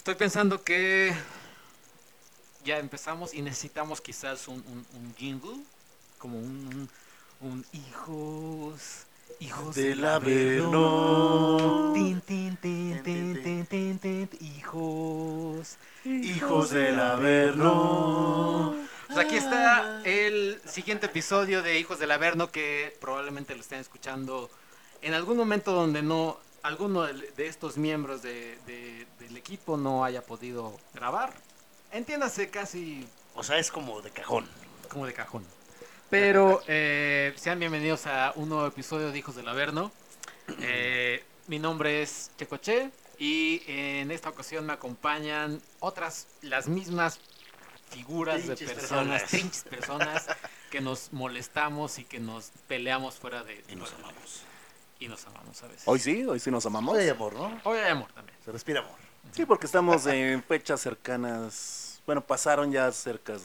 Estoy pensando que ya empezamos y necesitamos quizás un jingle, como un hijos del Del Averno. Averno. Tin, tin, tin, tin, tin, tin, tin, Hijos del Averno. Pues aquí está el siguiente episodio de Hijos del Averno, que probablemente lo estén escuchando en algún momento donde no alguno de estos miembros del equipo no haya podido grabar. Entiéndase, casi O sea, es como de cajón. como de cajón. Pero sean bienvenidos a un nuevo episodio de Hijos del Averno. Mi nombre es Checoche y en esta ocasión me acompañan las mismas figuras de Trinches personas, personas. trinches personas que nos molestamos y que nos peleamos fuera de... Y nos amamos. Y nos amamos a veces. Hoy sí nos amamos. Hoy hay amor, ¿no? Hoy hay amor también. Se respira amor. Sí, porque estamos en fechas cercanas. Bueno, pasaron ya cercas.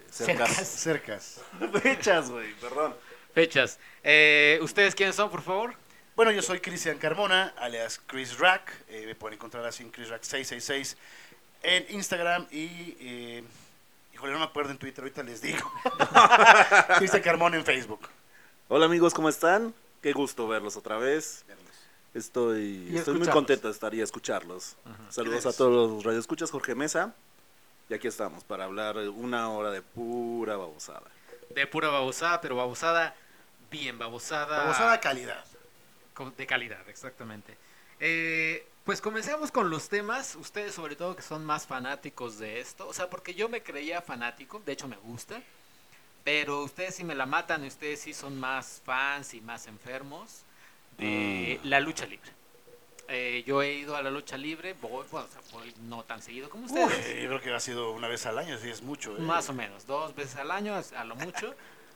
Cercas. Fechas, güey, perdón. Fechas. ¿Ustedes quiénes son, por favor? Bueno, yo soy Cristian Carmona, alias Chris Rack. Me pueden encontrar así en Chris Rack 666 en Instagram y... híjole, no me acuerdo en Twitter, ahorita les digo. Cristian Carmona en Facebook. Hola amigos, ¿cómo están? Qué gusto verlos otra vez. Estoy muy escucharlos. contento de estar y escucharlos. Saludos ¿Quién a es? todos los radioescuchas, Jorge Mesa. Y aquí estamos para hablar una hora de pura babosada. De pura babosada, pero babosada bien babosada. Babosada calidad. De calidad, exactamente. Pues comencemos con los temas. Ustedes sobre todo que son más fanáticos de esto. O sea, porque yo me creía fanático, de hecho me gusta. Pero ustedes sí me la matan y ustedes sí son más fans y más enfermos de la lucha libre. Yo he ido a la lucha libre, voy no tan seguido como ustedes. Yo creo que ha sido una vez al año, sí es mucho. Más o menos, 2 veces al año, a lo mucho.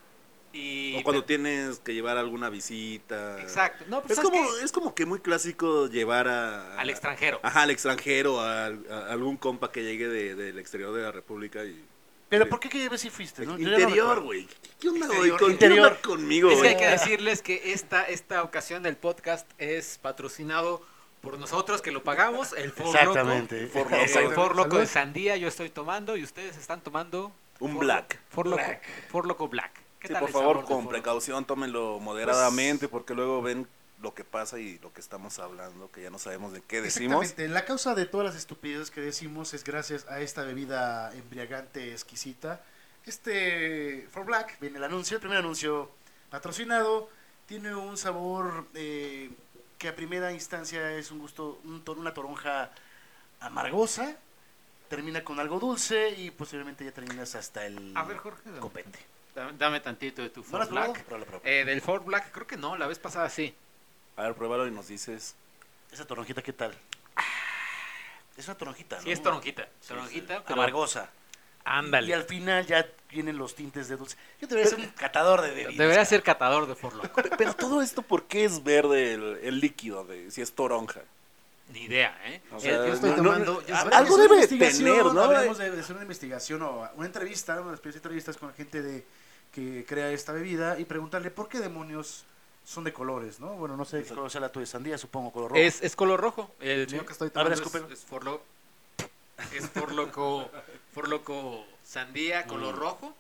Y, O cuando tienes que llevar alguna visita. Exacto. No, pues, Es como que muy clásico llevar al extranjero. Ajá, al extranjero, a algún compa que llegue del exterior de la República y... Pero ¿por qué vez sí fuiste? ¿No? Yo ya no Interior, recuerdo. güey. ¿Qué onda, Exterior, güey? ¿Qué interior. onda conmigo, Es que güey? hay que decirles que esta ocasión del podcast es patrocinado por nosotros que lo pagamos, el For Exactamente. Loco. For Loco. El For Loco de Salud. sandía yo estoy tomando y ustedes están tomando Un black. For Loco, Black. For Loco Black. ¿Qué Sí, tal por el favor, sabor de con For Loco? precaución, tómenlo moderadamente, porque luego ven lo que pasa y lo que estamos hablando, que ya no sabemos de qué decimos. Exactamente. La causa de todas las estupideces que decimos es gracias a esta bebida embriagante exquisita. For Black, viene el anuncio, el primer anuncio patrocinado. Tiene un sabor que a primera instancia es un gusto, una toronja amargosa. Termina con algo dulce y posteriormente ya terminas hasta el A ver, Jorge, copete. dame tantito de tu ¿No lo For has probado? Black. Pruébalo. Del For Black, creo que no, la vez pasada sí. A ver, pruébalo y nos dices. Esa toronjita, ¿qué tal? Es una toronjita, Sí, ¿no? es toronjita. Sí, Toronjita, sí. pero Amargosa. Y ándale. al final ya vienen los tintes de dulce. Yo debería ser un catador de bebidas. Debería ser catador de For Loco. Pero todo esto, ¿por qué es verde el líquido? Si es toronja. Ni idea, ¿eh? O sea, Yo estoy no, tomando... algo debe de tener, ¿no? Deberíamos de hacer una investigación o una entrevista, una especie de entrevistas con la gente que crea esta bebida y preguntarle por qué demonios son de colores, ¿no? Bueno, no sé qué color sea la tuya, sandía, supongo, color rojo. Es color rojo. El Sí. mío que estoy A ver, tomando escúpelo. es For Loco sandía, color rojo.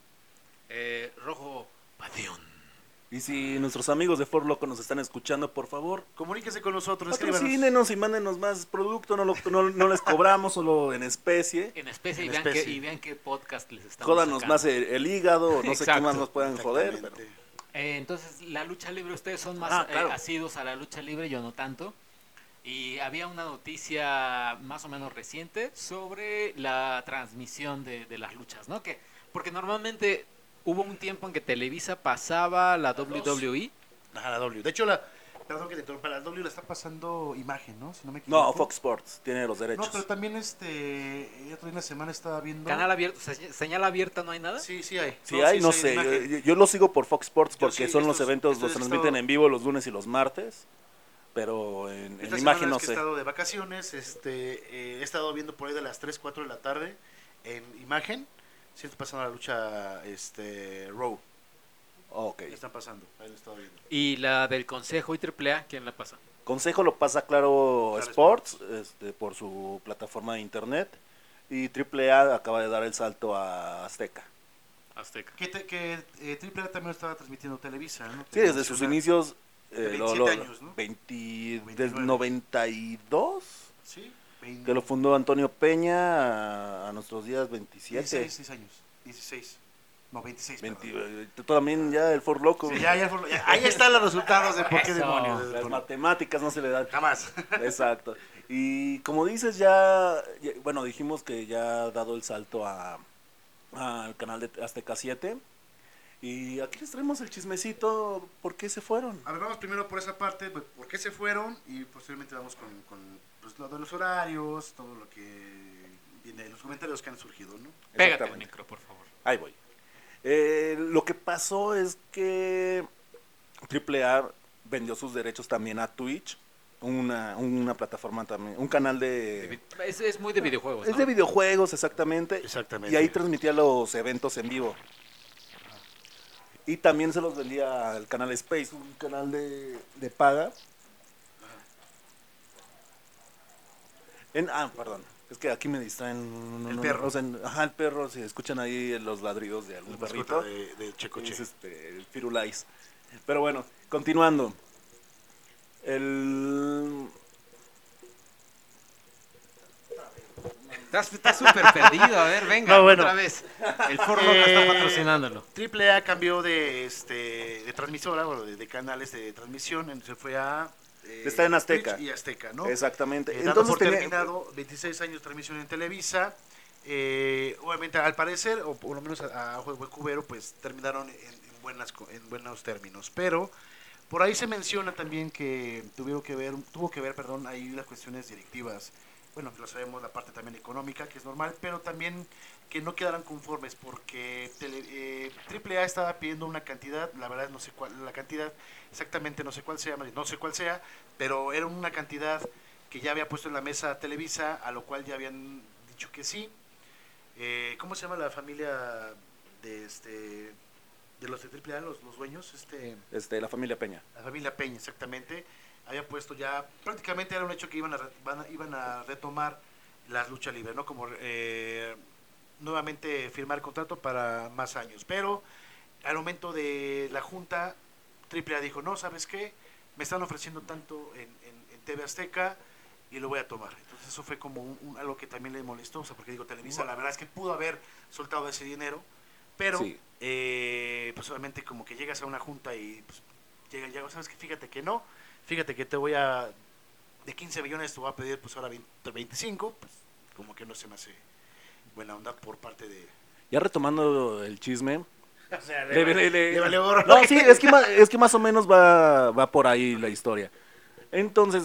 Rojo pasión. Y si nuestros amigos de For Loco nos están escuchando, por favor, Comuníquese con nosotros, escríbanos. patrocínenos y mándenos más producto, no les cobramos, solo en especie. En especie, En y, especie. y vean qué podcast les estamos Jódanos sacando. más el hígado, no sé qué Exacto. más nos puedan joder. Pero... Exactamente. Entonces, la lucha libre, ustedes son más claro. asiduos a la lucha libre, yo no tanto. Y había una noticia más o menos reciente sobre la transmisión de las luchas, ¿no? Porque normalmente hubo un tiempo en que Televisa pasaba la WWE. Ajá, la W. De hecho, perdón que te interrumpa, la W la está pasando Imagen, ¿no? Si no me No, equivoco. Fox Sports tiene los derechos. No, pero también otro día en la semana estaba viendo. Canal abierto, señal abierta, ¿no hay nada? Sí, sí hay. Sí, hay, no sí sé. Imagen. Yo lo sigo por Fox Sports Yo porque sí, son los estos eventos, los he transmiten estado- en vivo los lunes y los martes. Pero en Esta imagen semana no es que sé. he estado de vacaciones, he estado viendo por ahí de las 3, 4 de la tarde en Imagen. Sí, está pasando la lucha Raw. Ok. La están pasando, ahí lo he estado viendo. Y la del Consejo y AAA, ¿quién la pasa? Consejo lo pasa Claro, Claro Sports, por su plataforma de internet, y AAA acaba de dar el salto a Azteca. Azteca. Que Triple A también estaba transmitiendo Televisa, ¿no? Sí, desde sus inicios, De 27 años, ¿no? 20, 29. desde 92, Sí, que lo fundó Antonio Peña, a nuestros días 27. 16 años. 16. No, 26. 20, tú también ya el For Loco. Sí, ya, ahí están los resultados de por qué Eso. demonios. Las matemáticas no se le dan. Jamás. Exacto. Y como dices, bueno, dijimos que ya ha dado el salto al canal de Azteca 7. Y aquí les traemos el chismecito, ¿por qué se fueron? A ver, vamos primero por esa parte, pues, por qué se fueron, y posteriormente vamos con pues, lo de los horarios, todo lo que viene, los comentarios que han surgido, ¿no? Pégate al Exactamente. micro, por favor. Ahí voy. Lo que pasó es que AAA vendió sus derechos también a Twitch, una plataforma también, un canal de... Es muy de videojuegos, Es ¿no? de videojuegos, exactamente. Exactamente. Y ahí transmitía los eventos en vivo. Y también se los vendía al canal Space, un canal de paga. Perdón. Es que aquí me distraen. El perro. O sea, el perro. Si escuchan ahí los ladridos de algún La mascota perrito. de Checoche. Es el Firulais. Pero bueno, continuando. Estás súper perdido, a ver, venga, No, bueno. otra vez. El Ford Loco está patrocinándolo. Triple A cambió de transmisora, bueno, de canales de transmisión, se fue a... Está en Azteca. Twitch y Azteca, ¿no? Exactamente. Dando Entonces por tenía- terminado 26 años de transmisión en Televisa. Obviamente, al parecer, o por lo menos a ojo de buen cubero, pues terminaron en buenos términos. Pero por ahí se menciona también que tuvo que ver, ahí las cuestiones directivas. Bueno, lo sabemos, la parte también económica, que es normal, pero también que no quedaran conformes, porque AAA estaba pidiendo una cantidad, la verdad no sé cuál, la cantidad exactamente no sé cuál sea, pero era una cantidad que ya había puesto en la mesa Televisa, a lo cual ya habían dicho que sí. ¿Cómo se llama la familia de los de AAA, los dueños? la familia Peña. La familia Peña, exactamente. Había puesto ya, prácticamente era un hecho que iban a retomar las luchas libres, ¿no? Como nuevamente firmar contrato para más años. Pero al momento de la junta, AAA dijo, no, ¿sabes qué? Me están ofreciendo tanto en TV Azteca y lo voy a tomar. Entonces eso fue como algo que también le molestó, o sea, porque digo, Televisa la verdad es que pudo haber soltado ese dinero, pero Sí. pues obviamente como que llegas a una junta y pues, llega, ¿sabes qué? Fíjate que te voy a, de 15 millones te voy a pedir pues ahora 25, pues como que no se me hace buena onda por parte de... Ya retomando el chisme. O sea, Le valió gorro. No, sí, es que más o menos va por ahí la historia. Entonces,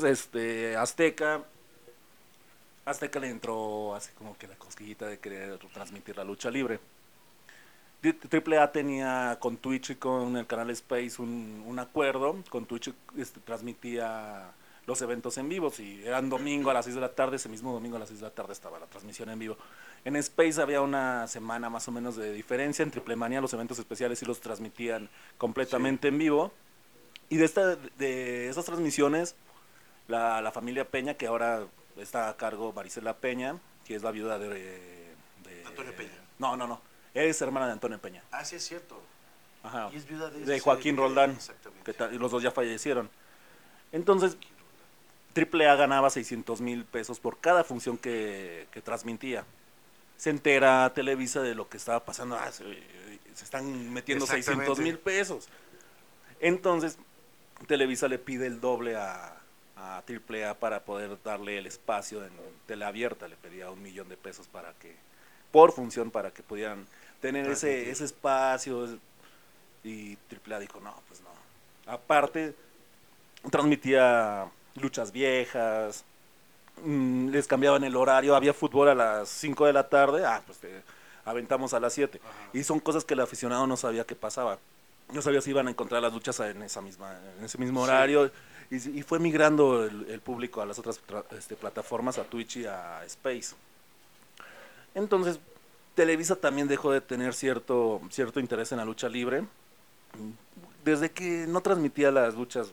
Azteca le entró así como que la cosquillita de querer transmitir la lucha libre. Triple A tenía con Twitch y con el canal Space un acuerdo. Con Twitch transmitía los eventos en vivo. Si eran domingo a las 6 de la tarde, ese mismo domingo a las 6 de la tarde estaba la transmisión en vivo. En Space había una semana más o menos de diferencia. En Triple Manía los eventos especiales sí los transmitían completamente en vivo. Y de esas transmisiones, la familia Peña, que ahora está a cargo Marisela Peña, que es la viuda de Antonio Peña. No. Es hermana de Antonio Peña. Ah, sí, es cierto. Ajá. Y es viuda De Joaquín Roldán. Exactamente. Y los dos ya fallecieron. Entonces, AAA ganaba 600,000 pesos por cada función que transmitía. Se entera Televisa de lo que estaba pasando. Se están metiendo 600,000 pesos. Entonces, Televisa le pide el doble a AAA para poder darle el espacio en tele abierta. Le pedía 1,000,000 de pesos por función, para que pudieran tener ese espacio. Y AAA dijo, no, pues no. Aparte, transmitía luchas viejas, les cambiaban el horario, había fútbol a las 5 de la tarde, pues te aventamos a las 7. Ajá. Y son cosas que el aficionado no sabía qué pasaba. No sabía si iban a encontrar las luchas en ese mismo horario. Y fue migrando el público a las otras plataformas, a Twitch y a Space. Entonces, Televisa también dejó de tener cierto interés en la lucha libre. Desde que no transmitía las luchas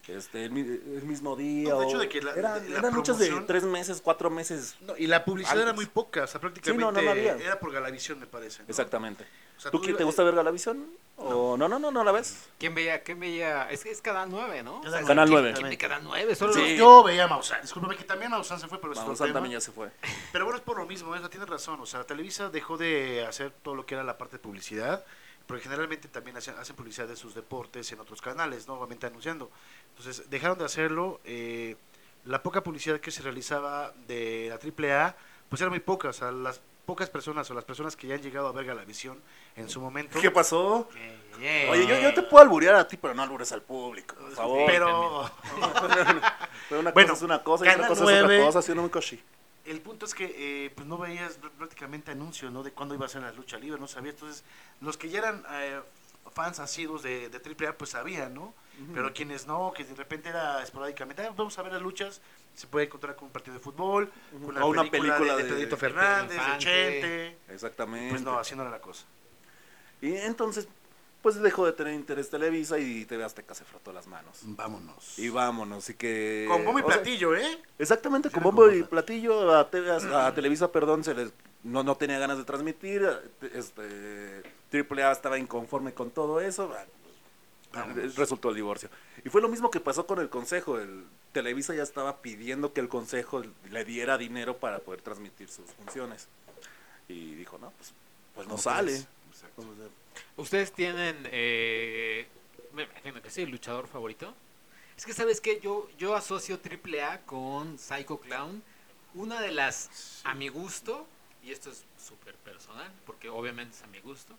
el mismo día. No, de hecho, de que la eran luchas de promoción- 3 meses, 4 meses. No, y la publicidad era Antes. muy poca, o sea, prácticamente Sí, no había. era por Galavisión, me parece, ¿no? Exactamente. O sea, ¿Tú tú te iba- gusta ver Galavisión? ¿O no la ves? ¿Quién veía? Es Canal 9, ¿no? Canal Canal 9. ¿Quién ve Canal 9? Solo Sí. los- Yo veía a Maussan, discúlpame que también Maussan se fue, pero es otro Maussan tema. también ya se fue. Pero bueno, es por lo mismo, eso tienes razón. O sea, Televisa dejó de hacer todo lo que era la parte de publicidad, porque generalmente también hacen publicidad de sus deportes en otros canales, ¿no? Obviamente anunciando. Entonces, dejaron de hacerlo. La poca publicidad que se realizaba de la AAA, pues era muy poca. O sea, las pocas personas o las personas que ya han llegado a ver Galavisión en su momento. ¿Qué pasó? Yeah. Oye, yo te puedo alburear a ti, pero no albures al público, por favor. Pero Pero una Bueno, cosa es una cosa y otra Canal cosa es 9. otra cosa, ¿sí o no, mi Koshi? el punto es que pues no veías prácticamente anuncios, ¿no? De cuándo iba a ser la lucha libre, no sabías. Entonces, los que ya eran fans asiduos de AAA, pues sabían, ¿no? Pero quienes no, que de repente era esporádicamente, vamos a ver las luchas, se puede encontrar con un partido de fútbol, con O una película de de Pedrito Pedro Fernández, de Infante. Chente. Exactamente. Pues no, así no era la cosa. Y entonces, pues dejó de tener interés Televisa y TV Azteca se frotó las manos. Vámonos. Y vámonos, y que... Con bombo y o sea, platillo, ¿eh? exactamente, con Era bombo como- y platillo a Televisa, perdón, no tenía ganas de transmitir, AAA estaba inconforme con todo eso, Vámonos. resultó el divorcio. Y fue lo mismo que pasó con el Consejo, Televisa ya estaba pidiendo que el Consejo le diera dinero para poder transmitir sus funciones. Y dijo, no, pues no ¿Cómo sale. crees? Exacto. O sea, ¿Ustedes tienen, me imagino que sí, el luchador favorito? Es que, ¿sabes qué? Yo asocio AAA con Psycho Clown. Una de las, a mi gusto, y esto es súper personal, porque obviamente es a mi gusto.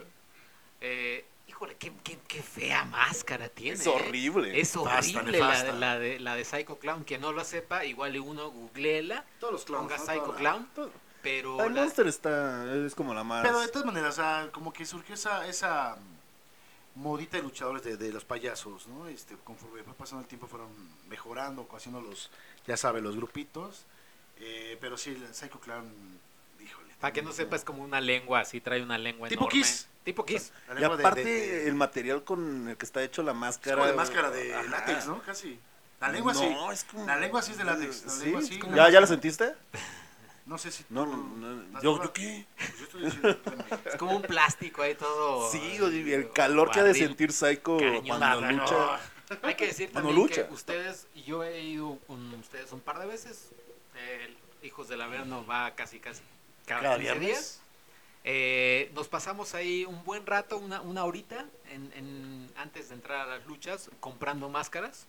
Híjole, qué fea máscara tiene. Es horrible. Es Basta, horrible nefasta. la de Psycho Clown. Quien no lo sepa, igual uno googleela, Todos los clowns, ponga ¿no? Psycho Toda la- Clown, pero el Monster es como la más... Pero de todas maneras, o sea, como que surgió esa modita de luchadores de los payasos, ¿no? Conforme fue pasando el tiempo fueron mejorando, haciendo ya sabe, los grupitos. Pero sí, el Psycho Clown, híjole. para que no sepa, es como una lengua, así trae una lengua Tipo enorme. Kiss. Tipo Kiss. La Y lengua aparte, el material con el que está hecho la es máscara... como de máscara de Ajá. látex, ¿no? Casi. La lengua sí. No, es como... La lengua sí es de látex. La Sí, lengua es sí. como- la ¿Ya la máscara- sentiste? No sé si No, tú- no, ¿Has ¿yo probado? qué? Pues yo estoy diciendo, espérame. Es como un plástico ahí todo. Sí, oye, el calor que ha de barril. sentir Psycho Cañón. cuando No, no. lucha. Hay que decir Cuando también lucha. que ustedes, y yo he ido con ustedes un par de veces. Hijos del Averno va casi cada 15 días. Nos pasamos ahí un buen rato, una horita, antes de entrar a las luchas, comprando máscaras.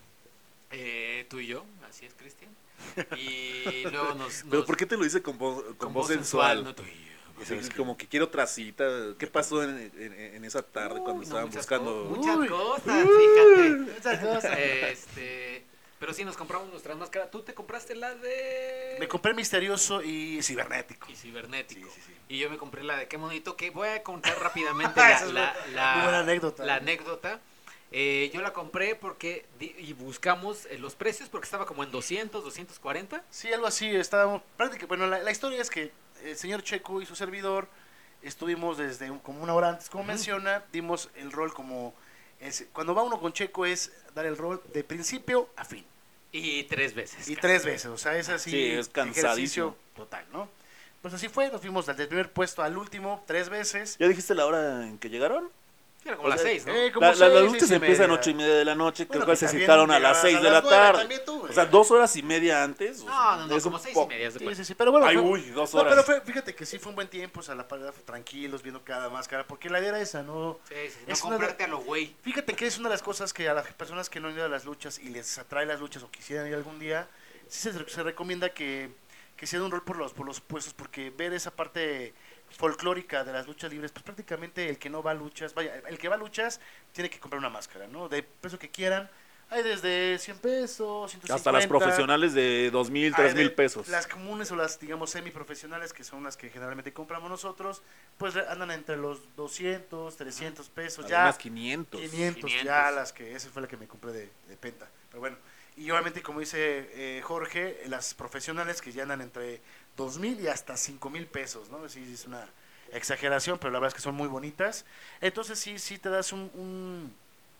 Tú y yo, así es, Cristian. Y luego Pero ¿por qué te lo dice con voz sensual? no tú y yo. Sí, como que quiero otra cita. ¿Qué pasó en esa tarde cuando estaban muchas buscando? muchas Uy. cosas, fíjate. Muchas cosas. Pero sí, nos compramos nuestras máscaras. ¿Tú te compraste la de...? Me compré misterioso y cibernético. Y cibernético. Sí, sí, sí. Y yo me compré la de Qué Bonito, que voy a contar rápidamente Esa es muy buena anécdota. la anécdota. Yo la compré porque y buscamos los precios porque estaba como en 200, 240. Sí, algo así, estábamos prácticamente, bueno, la historia es que el señor Checo y su servidor estuvimos desde como una hora antes, como menciona, dimos el rol como, cuando va uno con Checo es dar el rol de principio a fin, Y 3 veces. y cara. 3 veces, o sea, es así, Sí, es cansadísimo. ejercicio total, ¿no? Pues así fue, nos fuimos desde el primer puesto al último 3 veces. ¿Ya dijiste la hora en que llegaron? Era como O las sea, 6, ¿no? como Las 6, luchas 6:30. empiezan 8:30 de la noche, Bueno, creo que que se también citaron a las llegabas 6 a de la las 9 tarde. también tú, güey. O sea, 2 horas y media antes. No, es como un 6 y poco. media. haz de Sí, cuenta. sí, sí, pero bueno, Ay, fue- uy, 2 no, horas. pero fíjate que sí fue un buen tiempo, o sea, la parada tranquilos, viendo cada máscara, porque la idea era esa, ¿no? Sí, sí, no Es una de- comprarte a lo güey. Fíjate que es una de las cosas que a las personas que no han ido a las luchas y les atrae las luchas o quisieran ir algún día, sí se recomienda que se dé un rol por los puestos, porque ver esa parte folclórica de las luchas libres, pues prácticamente el que no va a luchas, vaya, el que va a luchas tiene que comprar una máscara, ¿no? De peso que quieran, hay desde 100 pesos, 150. Hasta las profesionales de 2,000, Hay 3,000 de- pesos. Las comunes o las, digamos, semiprofesionales, que son las que generalmente compramos nosotros, pues andan entre los 200, 300 pesos, ya Además, 500. 500, 500. ya esa fue la que me compré de Penta. Pero bueno, y obviamente como dice Jorge, las profesionales que ya andan entre 2,000 y hasta 5,000 pesos, ¿no? Sí, es una exageración, pero la verdad es que son muy bonitas. Entonces sí te das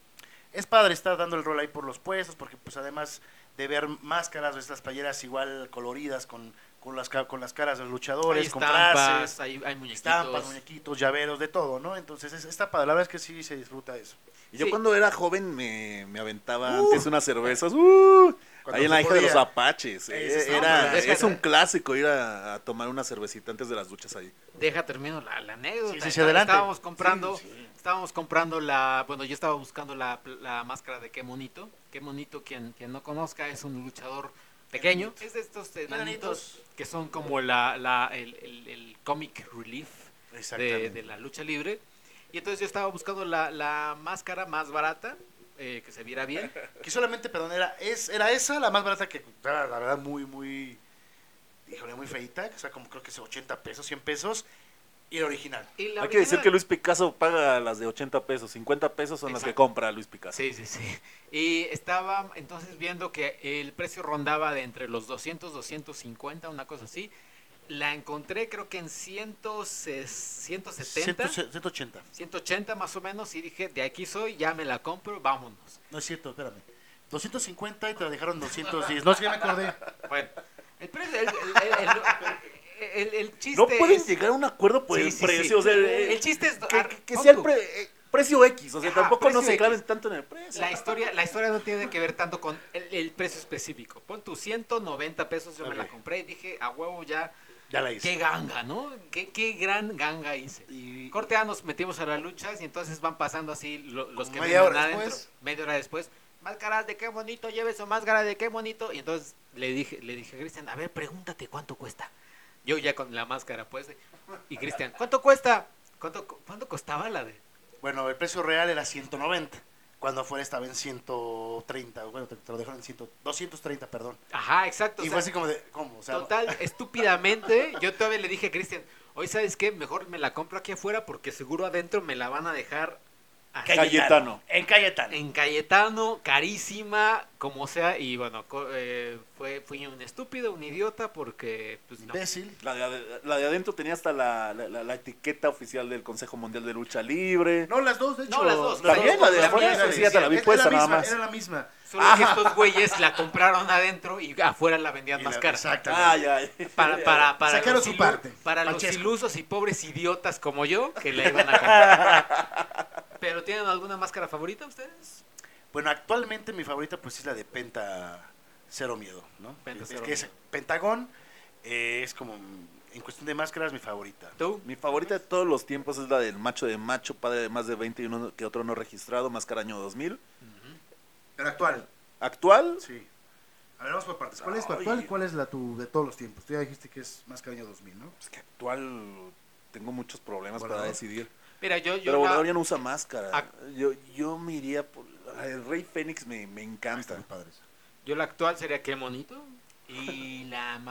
Es padre estar dando el rol ahí por los puestos, porque pues además de ver máscaras o estas playeras igual coloridas con las caras de los luchadores, Hay con estampas, frases, hay muñequitos. estampas, muñequitos, llaveros, de todo, ¿no? Entonces está padre, la verdad es que sí se disfruta eso. Y yo Sí. cuando era joven me aventaba antes unas cervezas. Cuando Ahí en se la hija de los podía. Apaches. Ese Es un clásico ir a tomar una cervecita antes de las duchas ahí. Deja termino la anécdota. Sí, adelante. Estábamos comprando, Sí. bueno, yo estaba buscando la máscara de Qué Monito. Qué Monito, quien no conozca, es un luchador pequeño. Es de estos enanitos que son como el comic relief Exactamente. de la lucha libre. Y entonces yo estaba buscando la máscara más barata, que se viera bien. Que solamente, perdón, era esa la más barata, que era la verdad muy, híjole, muy feita, o sea, como creo que es 80 pesos, 100 pesos, y el original. Y la Hay que decir original- que Luis Picasso paga las de 80 pesos. 50 pesos son las que Exacto. compra Luis Picasso. Sí. Y estaba entonces viendo que el precio rondaba de entre los 200, 250, una cosa así. La encontré creo que en 170, 180. 180 más o menos, y dije, de aquí soy, ya me la compro, vámonos. No es cierto, espérame. 250 y te la dejaron 210. No, es que ya me acordé. Bueno, el precio, el chiste No pueden es- llegar a un acuerdo por Sí, el sí, precio. sí. O sea, El chiste es que pon sea el tú. precio X. O sea, Ajá, tampoco no precio se X. claven tanto en el precio. La historia no tiene que ver tanto con el precio específico. Pon tu 190 pesos, yo me la Ok. compré y dije, a huevo ya, Ya la hice. qué ganga, ¿no? Qué gran ganga hice. Y Corte A, nos metimos a las luchas y entonces van pasando así los Como que media vienen hora adentro. después. Media hora después. Máscaras de qué bonito, lleve su máscara de qué bonito. Y entonces le dije a Cristian, a ver, pregúntate cuánto cuesta. Yo ya con la máscara pues. Y Cristian, ¿cuánto cuesta? ¿Cuánto costaba la de? bueno, el precio real era 190. Cuando afuera estaba en 130. Bueno, te lo dejaron en 230, perdón. Ajá, exacto. Y o fue sea, así como de, ¿cómo? O sea, total, estúpidamente, yo todavía le dije a Cristian, hoy sabes qué, mejor me la compro aquí afuera porque seguro adentro me la van a dejar así, Cayetano. En Cayetano. en Cayetano, carísima, como sea, y bueno, fui un estúpido, un idiota, porque pues no. Imbécil. La de adentro tenía hasta la etiqueta oficial del Consejo Mundial de Lucha Libre. No, las dos, de hecho. No, las dos. También la de afuera, También, sí, ya te la vi Era puesta la nada misma, más. Era la misma. Solo que estos güeyes la compraron adentro y afuera la vendían Y más la- cara. Exactamente. Ya. Para Sacaron los su parte. para los Francesco. ilusos y pobres idiotas como yo que la iban a comprar. ¿Pero tienen alguna máscara favorita ustedes? Bueno, actualmente mi favorita pues es la de Penta Cero Miedo, ¿no? Penta es Cero que es Miedo. Pentagón, es como, en cuestión de máscaras, mi favorita. ¿Tú? Mi favorita de todos los tiempos es la del macho de macho, padre de más de 20 y uno que otro no registrado, máscara año 2000. Pero actual. Actual, Sí. A ver, vamos por partes. ¿Cuál es tu Ay. actual y cuál es la tu de todos los tiempos? Tú ya dijiste que es Máscara Año 2000, ¿no? es que actual tengo muchos problemas Volador. para decidir. Mira, yo Pero la- Volador ya no usa máscara. Ah. Yo me iría por... El Rey Fénix me Están encanta. muy padres. yo la actual sería Qué Monito y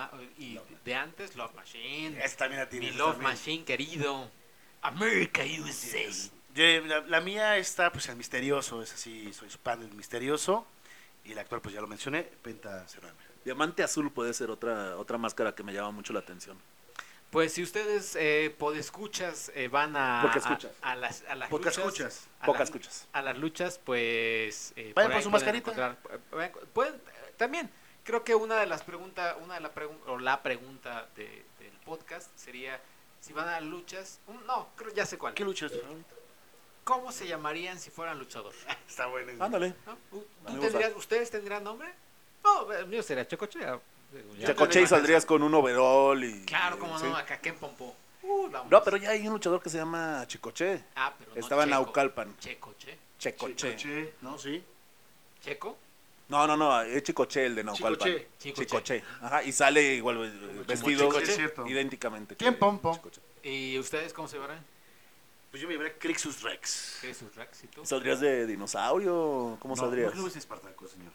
y de antes Love Machine. Esta también la tienes. Mi Love también. Machine querido. America USA. Yes. La mía está, pues, el misterioso, es así, soy fan del misterioso. Y la actual, pues ya lo mencioné, Penta Cero Miedo. Diamante Azul puede ser otra máscara que me llama mucho la atención. Pues si ustedes podescuchas van Porque escuchas. a las Pocas luchas, escuchas. a Pocas las- escuchas. a las luchas, pues Vayan por por ahí su pueden mascarita. pueden, también creo que una de las preguntas, la pregunta del podcast sería si van a las luchas, no, creo ya sé cuál. ¿Qué lucha es tu favorita? ¿Cómo se llamarían si fueran luchador? Está bueno. Ándale. ¿No? Me gusta. ¿Ustedes tendrían nombre? No, el mío sería Checoche. Chacoche y saldrías con un overall y... Claro, como sí. no, acá Ken Pompo. Vamos. No, pero ya hay un luchador que se llama Chicoche. Ah, pero no Estaba en Checo. Naucalpan. Checoche. Checoche. Chicoche, ¿no? Sí. ¿Checo? No, es Chicoche el de Naucalpan. Chicoche. Chicoche. Ajá, y sale igual vestido Chicoche, es cierto. idénticamente. ¿Quién, Pompo? Chicoche. ¿Y ustedes cómo se llamarán? Pues yo me llamaré Crixus Rex. ¿Qué es su Rex y tú? ¿Saldrías de dinosaurio? ¿Cómo saldrías? No es Espartaco, señor.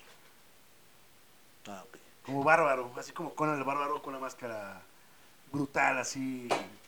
Ah, ok. Como bárbaro, así como Conan el bárbaro con la máscara brutal, así.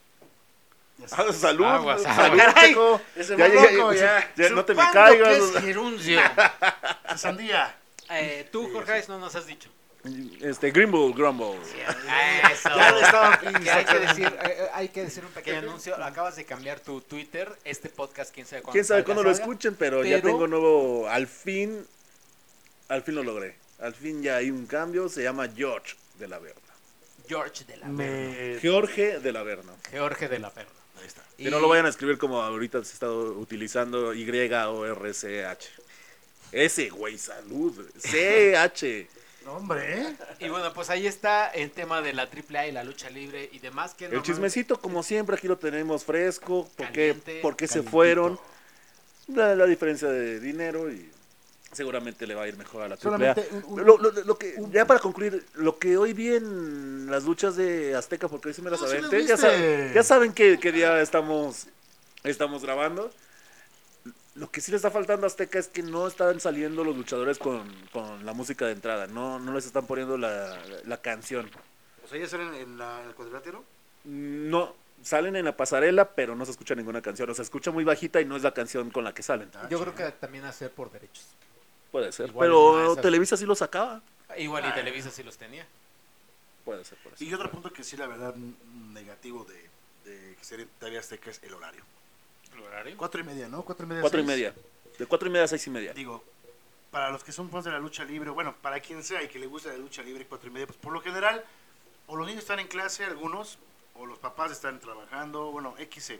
Ya Ah, salud. Aguas, Salud, caray. Checo. Ese Ya, loco, ya. ya no te me Supando caigas. que es gerundio. Sandía. Tú, Jorge, no nos has dicho. Grumble, Grumble. Eso. Ya le estaban Que hay que decir un pequeño anuncio. Acabas de cambiar tu Twitter. Este podcast, quién sabe cuándo. Quién sabe cuándo lo salga. escuchen, pero ya tengo nuevo. Al fin lo logré. Al fin ya hay un cambio. Se llama George de la Verna. George de la Verna. Jorge de la Verna. George de la Verna. Ahí está. Que no lo vayan a escribir como ahorita se está utilizando YORCH. Ese güey, salud. CH. No, hombre. Y bueno, pues ahí está el tema de la AAA y la lucha libre y demás. Que El chismecito, como siempre, aquí lo tenemos fresco. ¿Por qué se Calientito. fueron? La diferencia de dinero y seguramente le va a ir mejor a la AAA. Solamente Lo que, ya para concluir, lo que hoy vi en las luchas de Azteca, porque hoy sí me las Ah, sí aventé, las viste. ya saben qué día estamos grabando. Lo que sí le está faltando a Azteca es que no están saliendo los luchadores con la música de entrada, no les están poniendo la canción. O sea, ya salen en el cuadrilátero. No, salen en la pasarela, pero no se escucha ninguna canción, o se escucha muy bajita y no es la canción con la que salen. Yo creo que también hacer por derechos. Puede ser, Igual pero una de esas. Televisa sí lo sacaba. Igual y Televisa sí los tenía. Puede ser, por eso. Y otro punto que sí, la verdad, negativo de que sería TV Azteca es el horario. ¿El horario? 4:30, ¿no? 4:30. 4:30. De 4:30 a 6:30. Digo, para los que son fans de la lucha libre, bueno, para quien sea y que le gusta la lucha libre, 4:30, pues por lo general, o los niños están en clase, algunos, o los papás están trabajando, bueno, XD,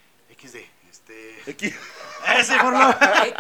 Aquí. ese por lo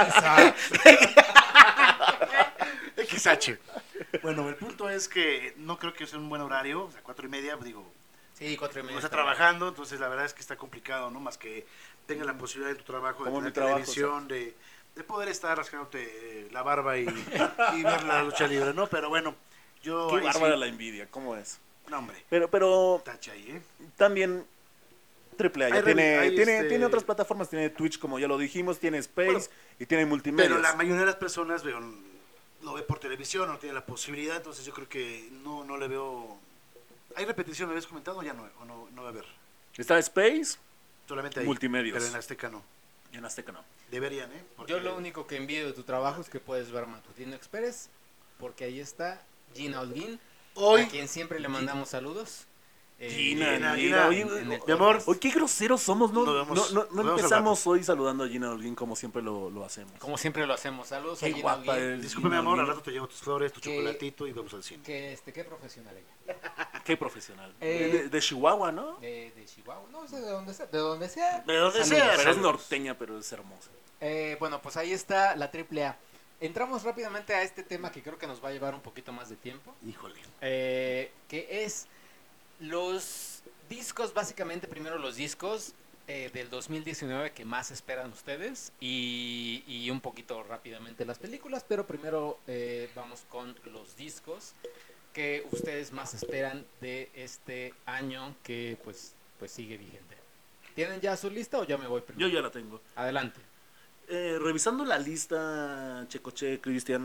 XH. Bueno, el punto es que no creo que sea un buen horario, o sea, 4:30, digo, Sí, 4:30. no está trabajando, entonces la verdad es que está complicado, ¿no? Más que tenga la posibilidad de tu trabajo, de Como tener mi trabajo, televisión, de poder estar rascándote la barba y ver la lucha libre, ¿no? Pero bueno, yo... Qué ahí bárbara sí, la envidia, ¿cómo es? no, hombre, Pero tacha ahí, ¿eh? también AAA ya Hay tiene otras plataformas, tiene Twitch, como ya lo dijimos, tiene Space Bueno, y tiene multimedia. Pero la mayoría de las personas lo ve por televisión, no tiene la posibilidad, entonces yo creo que no le veo... ¿Hay repetición, me habías comentado o ya no? ¿O no va a haber? Está Space, Solamente ahí. Multimedios. Pero en Azteca no. y en Azteca no. Deberían, ¿eh? Porque Yo lo único que envío de tu trabajo es que puedes ver Matutino Express, porque ahí está Gina Holguín, hoy... a quien siempre le mandamos saludos. Gina, oye, en el mi amor, podcast. Oye, qué groseros somos, ¿no? Nos vemos- no nos vemos al empezamos hoy saludando a Gina Holguín como siempre lo hacemos. Como siempre lo hacemos. Saludos a Qué Gina guapa Holguín. es. disculpe mi amor, al rato te llevo tus flores, tu Que- chocolatito y vamos al cine. Qué profesional ella. Qué profesional. Eh, De Chihuahua, ¿no? De Chihuahua, no sé de dónde sea. De donde sea. De donde Saludos. sea, Pero es saludos. norteña, pero es hermosa. Bueno, pues ahí está la AAA. Entramos rápidamente a este tema que creo que nos va a llevar un poquito más de tiempo. Híjole. Que es los discos, básicamente primero los discos del 2019 que más esperan ustedes y un poquito rápidamente las películas, pero primero vamos con los discos que ustedes más esperan de este año que pues sigue vigente. ¿Tienen ya su lista o ya me voy primero? Yo ya la tengo. Adelante. Revisando la lista, Checoche, Cristian,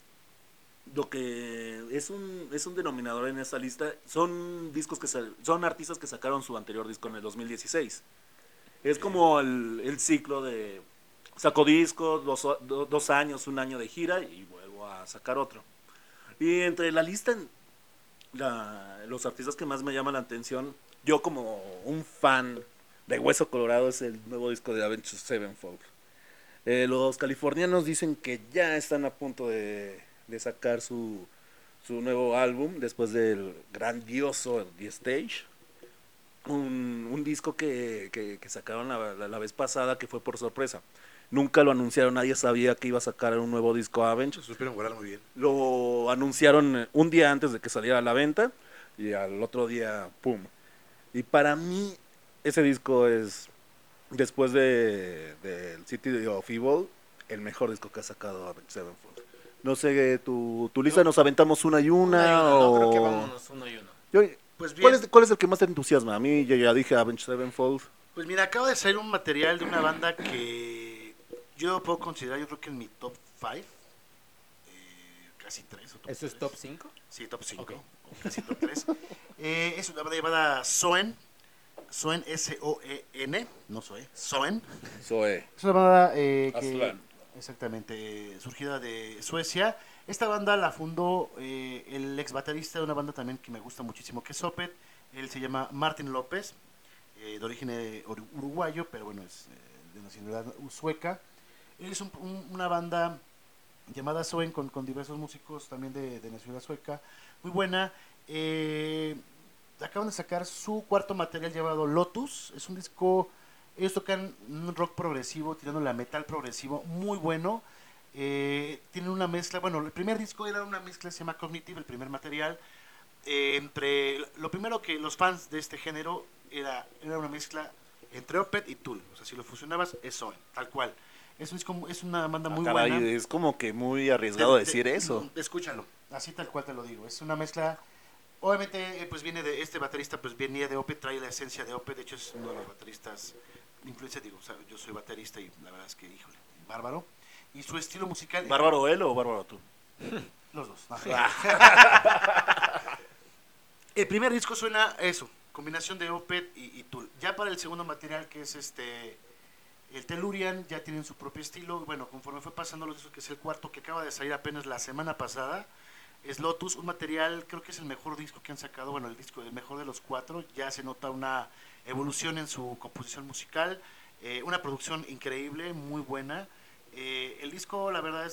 lo que es un denominador en esa lista son discos son artistas que sacaron su anterior disco en el 2016. Es como el ciclo de saco discos, 2 años, 1 año de gira y vuelvo a sacar otro. Y entre la lista, los artistas que más me llaman la atención, yo como un fan de Hueso Colorado, es el nuevo disco de Avenged Sevenfold. Los californianos dicen que ya están a punto de sacar su nuevo álbum después del grandioso The Stage. Un disco que sacaron la vez pasada, que fue por sorpresa. Nunca lo anunciaron, nadie sabía que iba a sacar un nuevo disco Avenged. Supieron guardar muy bien. Lo anunciaron un día antes de que saliera a la venta y al otro día, ¡pum! Y para mí ese disco es, después del City of Evil, el mejor disco que ha sacado Avenged Sevenfold. No sé, tu lista nos aventamos una y una, No, o... creo que vámonos uno y uno. Pues bien, ¿Cuál es el que más te entusiasma? A mí ya dije Avenged Sevenfold. pues mira, acaba de salir un material de una banda que yo puedo considerar, yo creo que en mi top 5, casi 3. ¿Eso es top 5? Sí, top 5, Ok. o casi top 3. Es una banda llamada Soen, S-O-E-N, no Soe, Soen. Zoe. Es una banda que, Aslan. exactamente, surgida de Suecia. Esta banda la fundó el ex baterista de una banda también que me gusta muchísimo, que es Opeth. Él se llama Martin López, de origen uruguayo, pero bueno, es de nacionalidad sueca. Él es una banda llamada Soen con diversos músicos también de nacionalidad sueca, muy buena. Acaban de sacar su cuarto material llamado Lotus. Es un disco, ellos tocan un rock progresivo, tirándole a metal progresivo, muy bueno. Tienen una mezcla, bueno, el primer disco era una mezcla, se llama Cognitive, el primer material, entre, lo primero que los fans de este género era una mezcla entre Opeth y Tool, o sea, si lo fusionabas es Soen, tal cual. Es una banda muy caray, buena. es como que muy arriesgado decir eso. Escúchalo, así tal cual te lo digo. Es una mezcla, obviamente, pues viene de este baterista, pues venía de Opeth, trae la esencia de Opeth. De hecho, es uno de los bateristas de influencia. Digo, o sea, yo soy baterista y la verdad es que, híjole, bárbaro. Y su estilo musical. ¿Bárbaro él o bárbaro tú? Los dos. El primer disco suena eso, combinación de Opeth y Tool. Ya para el segundo material, que es el Tellurian, ya tienen su propio estilo. Bueno, conforme fue pasando los discos, que es el cuarto, que acaba de salir apenas la semana pasada, es Lotus, un material, creo que es el mejor disco que han sacado, bueno, el mejor de los cuatro. Ya se nota una evolución en su composición musical, una producción increíble, muy buena. El disco, la verdad,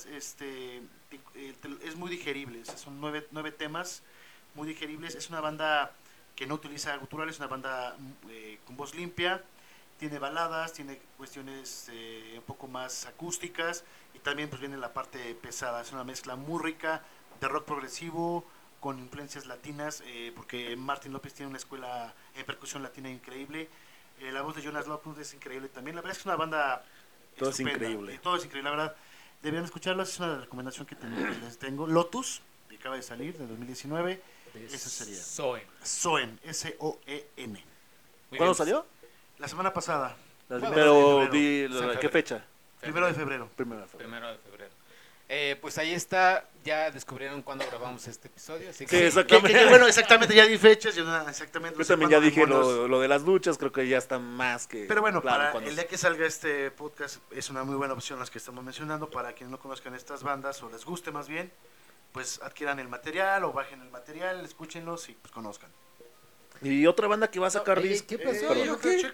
es muy digerible, son nueve temas muy digeribles. Es una banda que no utiliza guturales, es una banda con voz limpia. Tiene baladas, tiene cuestiones un poco más acústicas, y también pues viene la parte pesada. Es una mezcla muy rica de rock progresivo con influencias latinas, porque Martin López tiene una escuela en percusión latina increíble. La voz de Jonas Lockwood es increíble también. La verdad es que es una banda todo estupenda. Es increíble. Todo es increíble, la verdad. Deberían escucharlo, es una recomendación que les tengo. Lotus, que acaba de salir, de 2019. Esa sería. Soen, S-O-E-N. ¿Cuándo salió? La semana pasada. Pero ¿qué fecha? Primero de febrero. Primero de febrero. Pues ahí está, ya descubrieron cuándo grabamos este episodio. Así que Sí, exactamente. Bueno, exactamente, ya di fechas. Exactamente, Yo también ya dije lo de las luchas, creo que ya está más que... Pero bueno, claro, para el día que salga este podcast, es una muy buena opción las que estamos mencionando. Para quienes no conozcan estas bandas, o les guste más bien, pues adquieran el material o bajen el material, escúchenlos y pues conozcan. Y otra banda que va a sacar disco. ¿Qué pasó? Perdón. ¿Qué?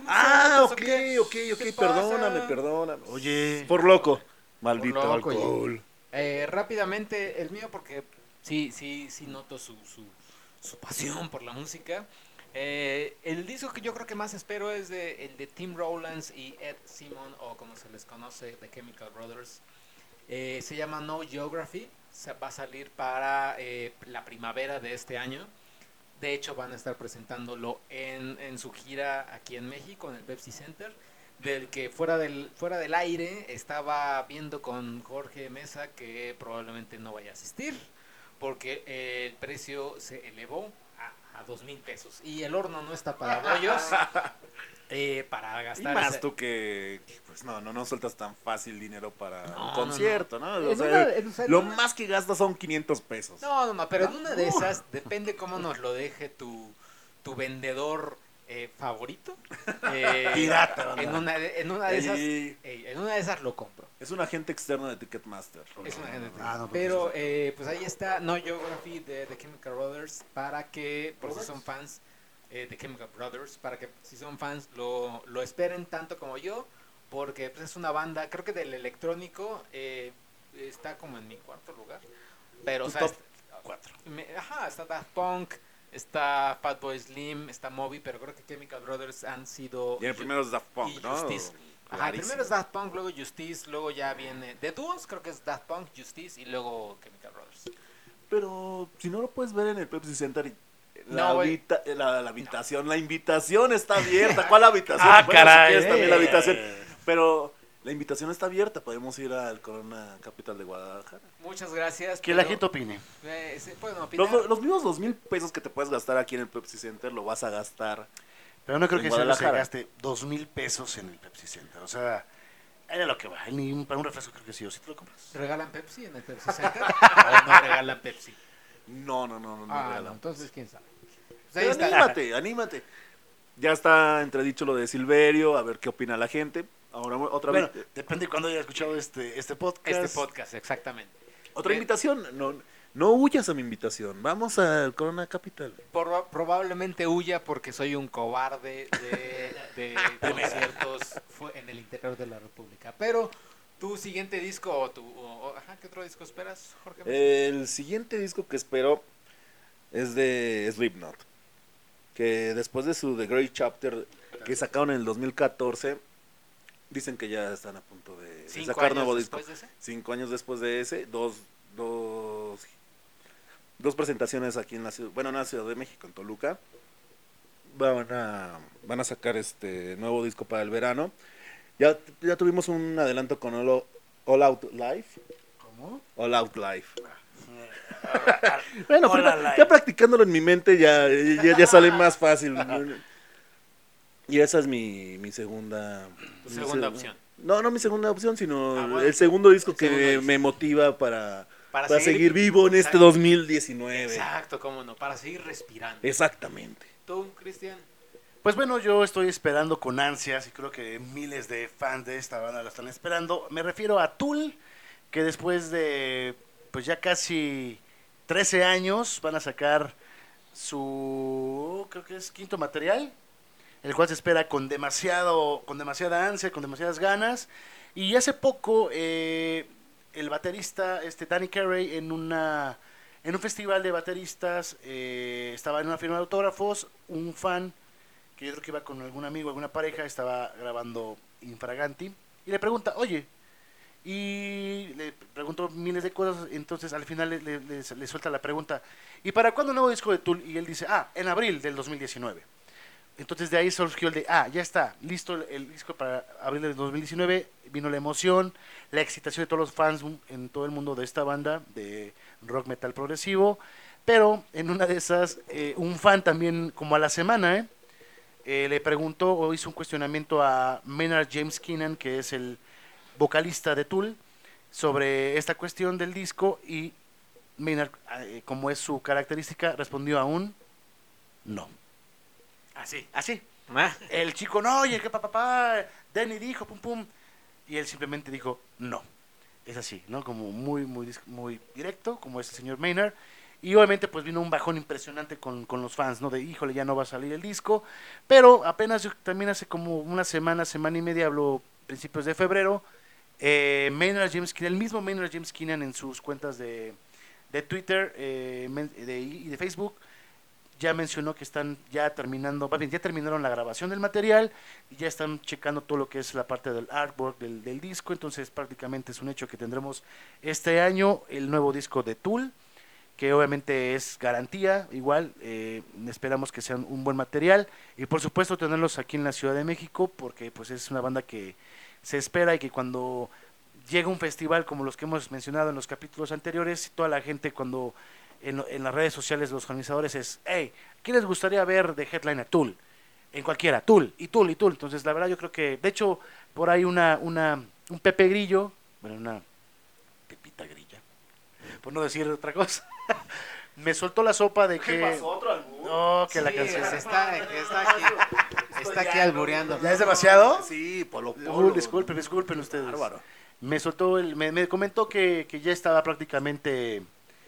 Ok, perdóname. Oye. Por loco. Maldito Por loco, alcohol. Rápidamente, el mío, porque sí noto su pasión por la música. El disco que yo creo que más espero es el de Tim Rowlands y Ed Simon, o como se les conoce, The Chemical Brothers. Se llama No Geography. Va a salir para la primavera de este año. De hecho, van a estar presentándolo en su gira aquí en México, en el Pepsi Center, del que fuera del aire estaba viendo con Jorge Mesa que probablemente no vaya a asistir, porque el precio se elevó a 2,000 pesos. Y el horno no está para bollos, para gastar. Y más tú que, pues no sueltas tan fácil dinero para un concierto, ¿no? Lo más que gastas son 500 pesos. No, pero en una de esas, depende cómo nos lo deje tu vendedor favorito. Pirata, en una de esas lo compro. Es un agente externo de Ticketmaster. Es una agente no, pero pues ahí está No Geography de The Chemical Brothers, para que, por si son fans de Chemical Brothers, para que si son fans lo esperen tanto como yo, porque pues, es una banda, creo que del electrónico, está como en mi cuarto lugar, pero o sea, top 4. Está Daft Punk, está Fatboy Slim, está Moby, pero creo que Chemical Brothers han sido... Y el primero es Daft Punk, ¿no? Justice. El primero es Daft Punk, luego Justice, luego ya viene... De dúos creo que es Daft Punk, Justice y luego Chemical Brothers. Pero si no lo puedes ver en el Pepsi Center, la habitación, la invitación está abierta. ¿Cuál habitación? Caray. Si quieres, también la habitación. Pero la invitación está abierta, podemos ir al Corona Capital de Guadalajara. Muchas gracias. Que la gente opine. Pueden opinar. Los mismos 2,000 pesos que te puedes gastar aquí en el Pepsi Center, lo vas a gastar. Pero no creo en que se Guadalajara. gaste 2,000 pesos en el Pepsi Center. O sea, era lo que va. Ni para un refresco creo que sí o sí te lo compras. ¿Regalan Pepsi en el Pepsi Center? ¿O no regalan Pepsi? No regalan. Entonces, ¿quién sabe? Pero anímate. Ya está entredicho lo de Silverio, a ver qué opina la gente. Ahora otra vez. Depende de cuándo haya escuchado este podcast. Este podcast, exactamente. Otra invitación, no huyas a mi invitación, vamos al Corona Capital. Probablemente huya porque soy un cobarde de conciertos en el interior de la República. Pero tu siguiente disco ¿qué otro disco esperas, Jorge? El siguiente disco que espero es de Slipknot, que después de su The Great Chapter que sacaron en el 2014, dicen que ya están a punto de sacar nuevo disco. ¿5 años después de ese? 5 años después de ese, dos presentaciones aquí en en la Ciudad de México, en Toluca. Van a sacar este nuevo disco para el verano. Ya tuvimos un adelanto con All Out Live. ¿Cómo? All Out Live. Bueno, pero ya practicándolo en mi mente ya sale más fácil. Y esa es mi segunda... Tu segunda opción. No mi segunda opción, sino bueno, el segundo disco que segundo disco. me motiva para Para seguir vivo en este 2019. Exacto, cómo no, para seguir respirando. Exactamente. ¿Tú, Cristian? Pues bueno, yo estoy esperando con ansias y creo que miles de fans de esta banda la están esperando. Me refiero a Tool, que después de pues ya casi 13 años van a sacar su, creo que es quinto material, el cual se espera con demasiada ansia, con demasiadas ganas. Y hace poco el baterista Danny Carey en un festival de bateristas estaba en una firma de autógrafos, un fan que yo creo que iba con algún amigo, alguna pareja, estaba grabando Infraganti y le pregunta, oye, y le preguntó miles de cosas, entonces al final le suelta la pregunta, ¿y para cuándo un nuevo disco de Tool? Y él dice, en abril del 2019. Entonces de ahí surgió el de, ya está, listo el disco para abril del 2019, vino la emoción, la excitación de todos los fans en todo el mundo de esta banda de rock metal progresivo, pero en una de esas, un fan también como a la semana, le preguntó o hizo un cuestionamiento a Maynard James Keenan, que es el vocalista de Tool, sobre esta cuestión del disco, y Maynard, como es su característica, respondió a un no. Así. El chico, no, oye, que papá, Danny dijo, pum, pum, y él simplemente dijo no. Es así, ¿no? Como muy directo, como es el señor Maynard. Y obviamente pues vino un bajón impresionante con los fans, ¿no? De híjole, ya no va a salir el disco. Pero apenas yo también hace como una semana y media, habló principios de febrero, Maynard James Keenan, el mismo Maynard James Keenan en sus cuentas de Twitter y de Facebook, ya mencionó que están ya terminaron la grabación del material y ya están checando todo lo que es la parte del artwork del disco. Entonces prácticamente es un hecho que tendremos este año el nuevo disco de Tool, que obviamente es garantía, igual, esperamos que sea un buen material, y por supuesto tenerlos aquí en la Ciudad de México, porque pues es una banda que se espera y que cuando llega un festival como los que hemos mencionado en los capítulos anteriores, toda la gente cuando en las redes sociales los organizadores es, hey, ¿quién les gustaría ver de headliner? Tool, en cualquiera, Tool, entonces la verdad yo creo que, de hecho, por ahí un Pepe Grillo, bueno, una Pepita Grilla, por no decir otra cosa, me soltó la sopa de que... ¿Qué pasó? ¿Otro albur? No, que Sí, la canción... está aquí albureando. ¿Ya es demasiado? Sí, Polo. Disculpen ustedes. Bárbaro. Me soltó me comentó que ya estaba prácticamente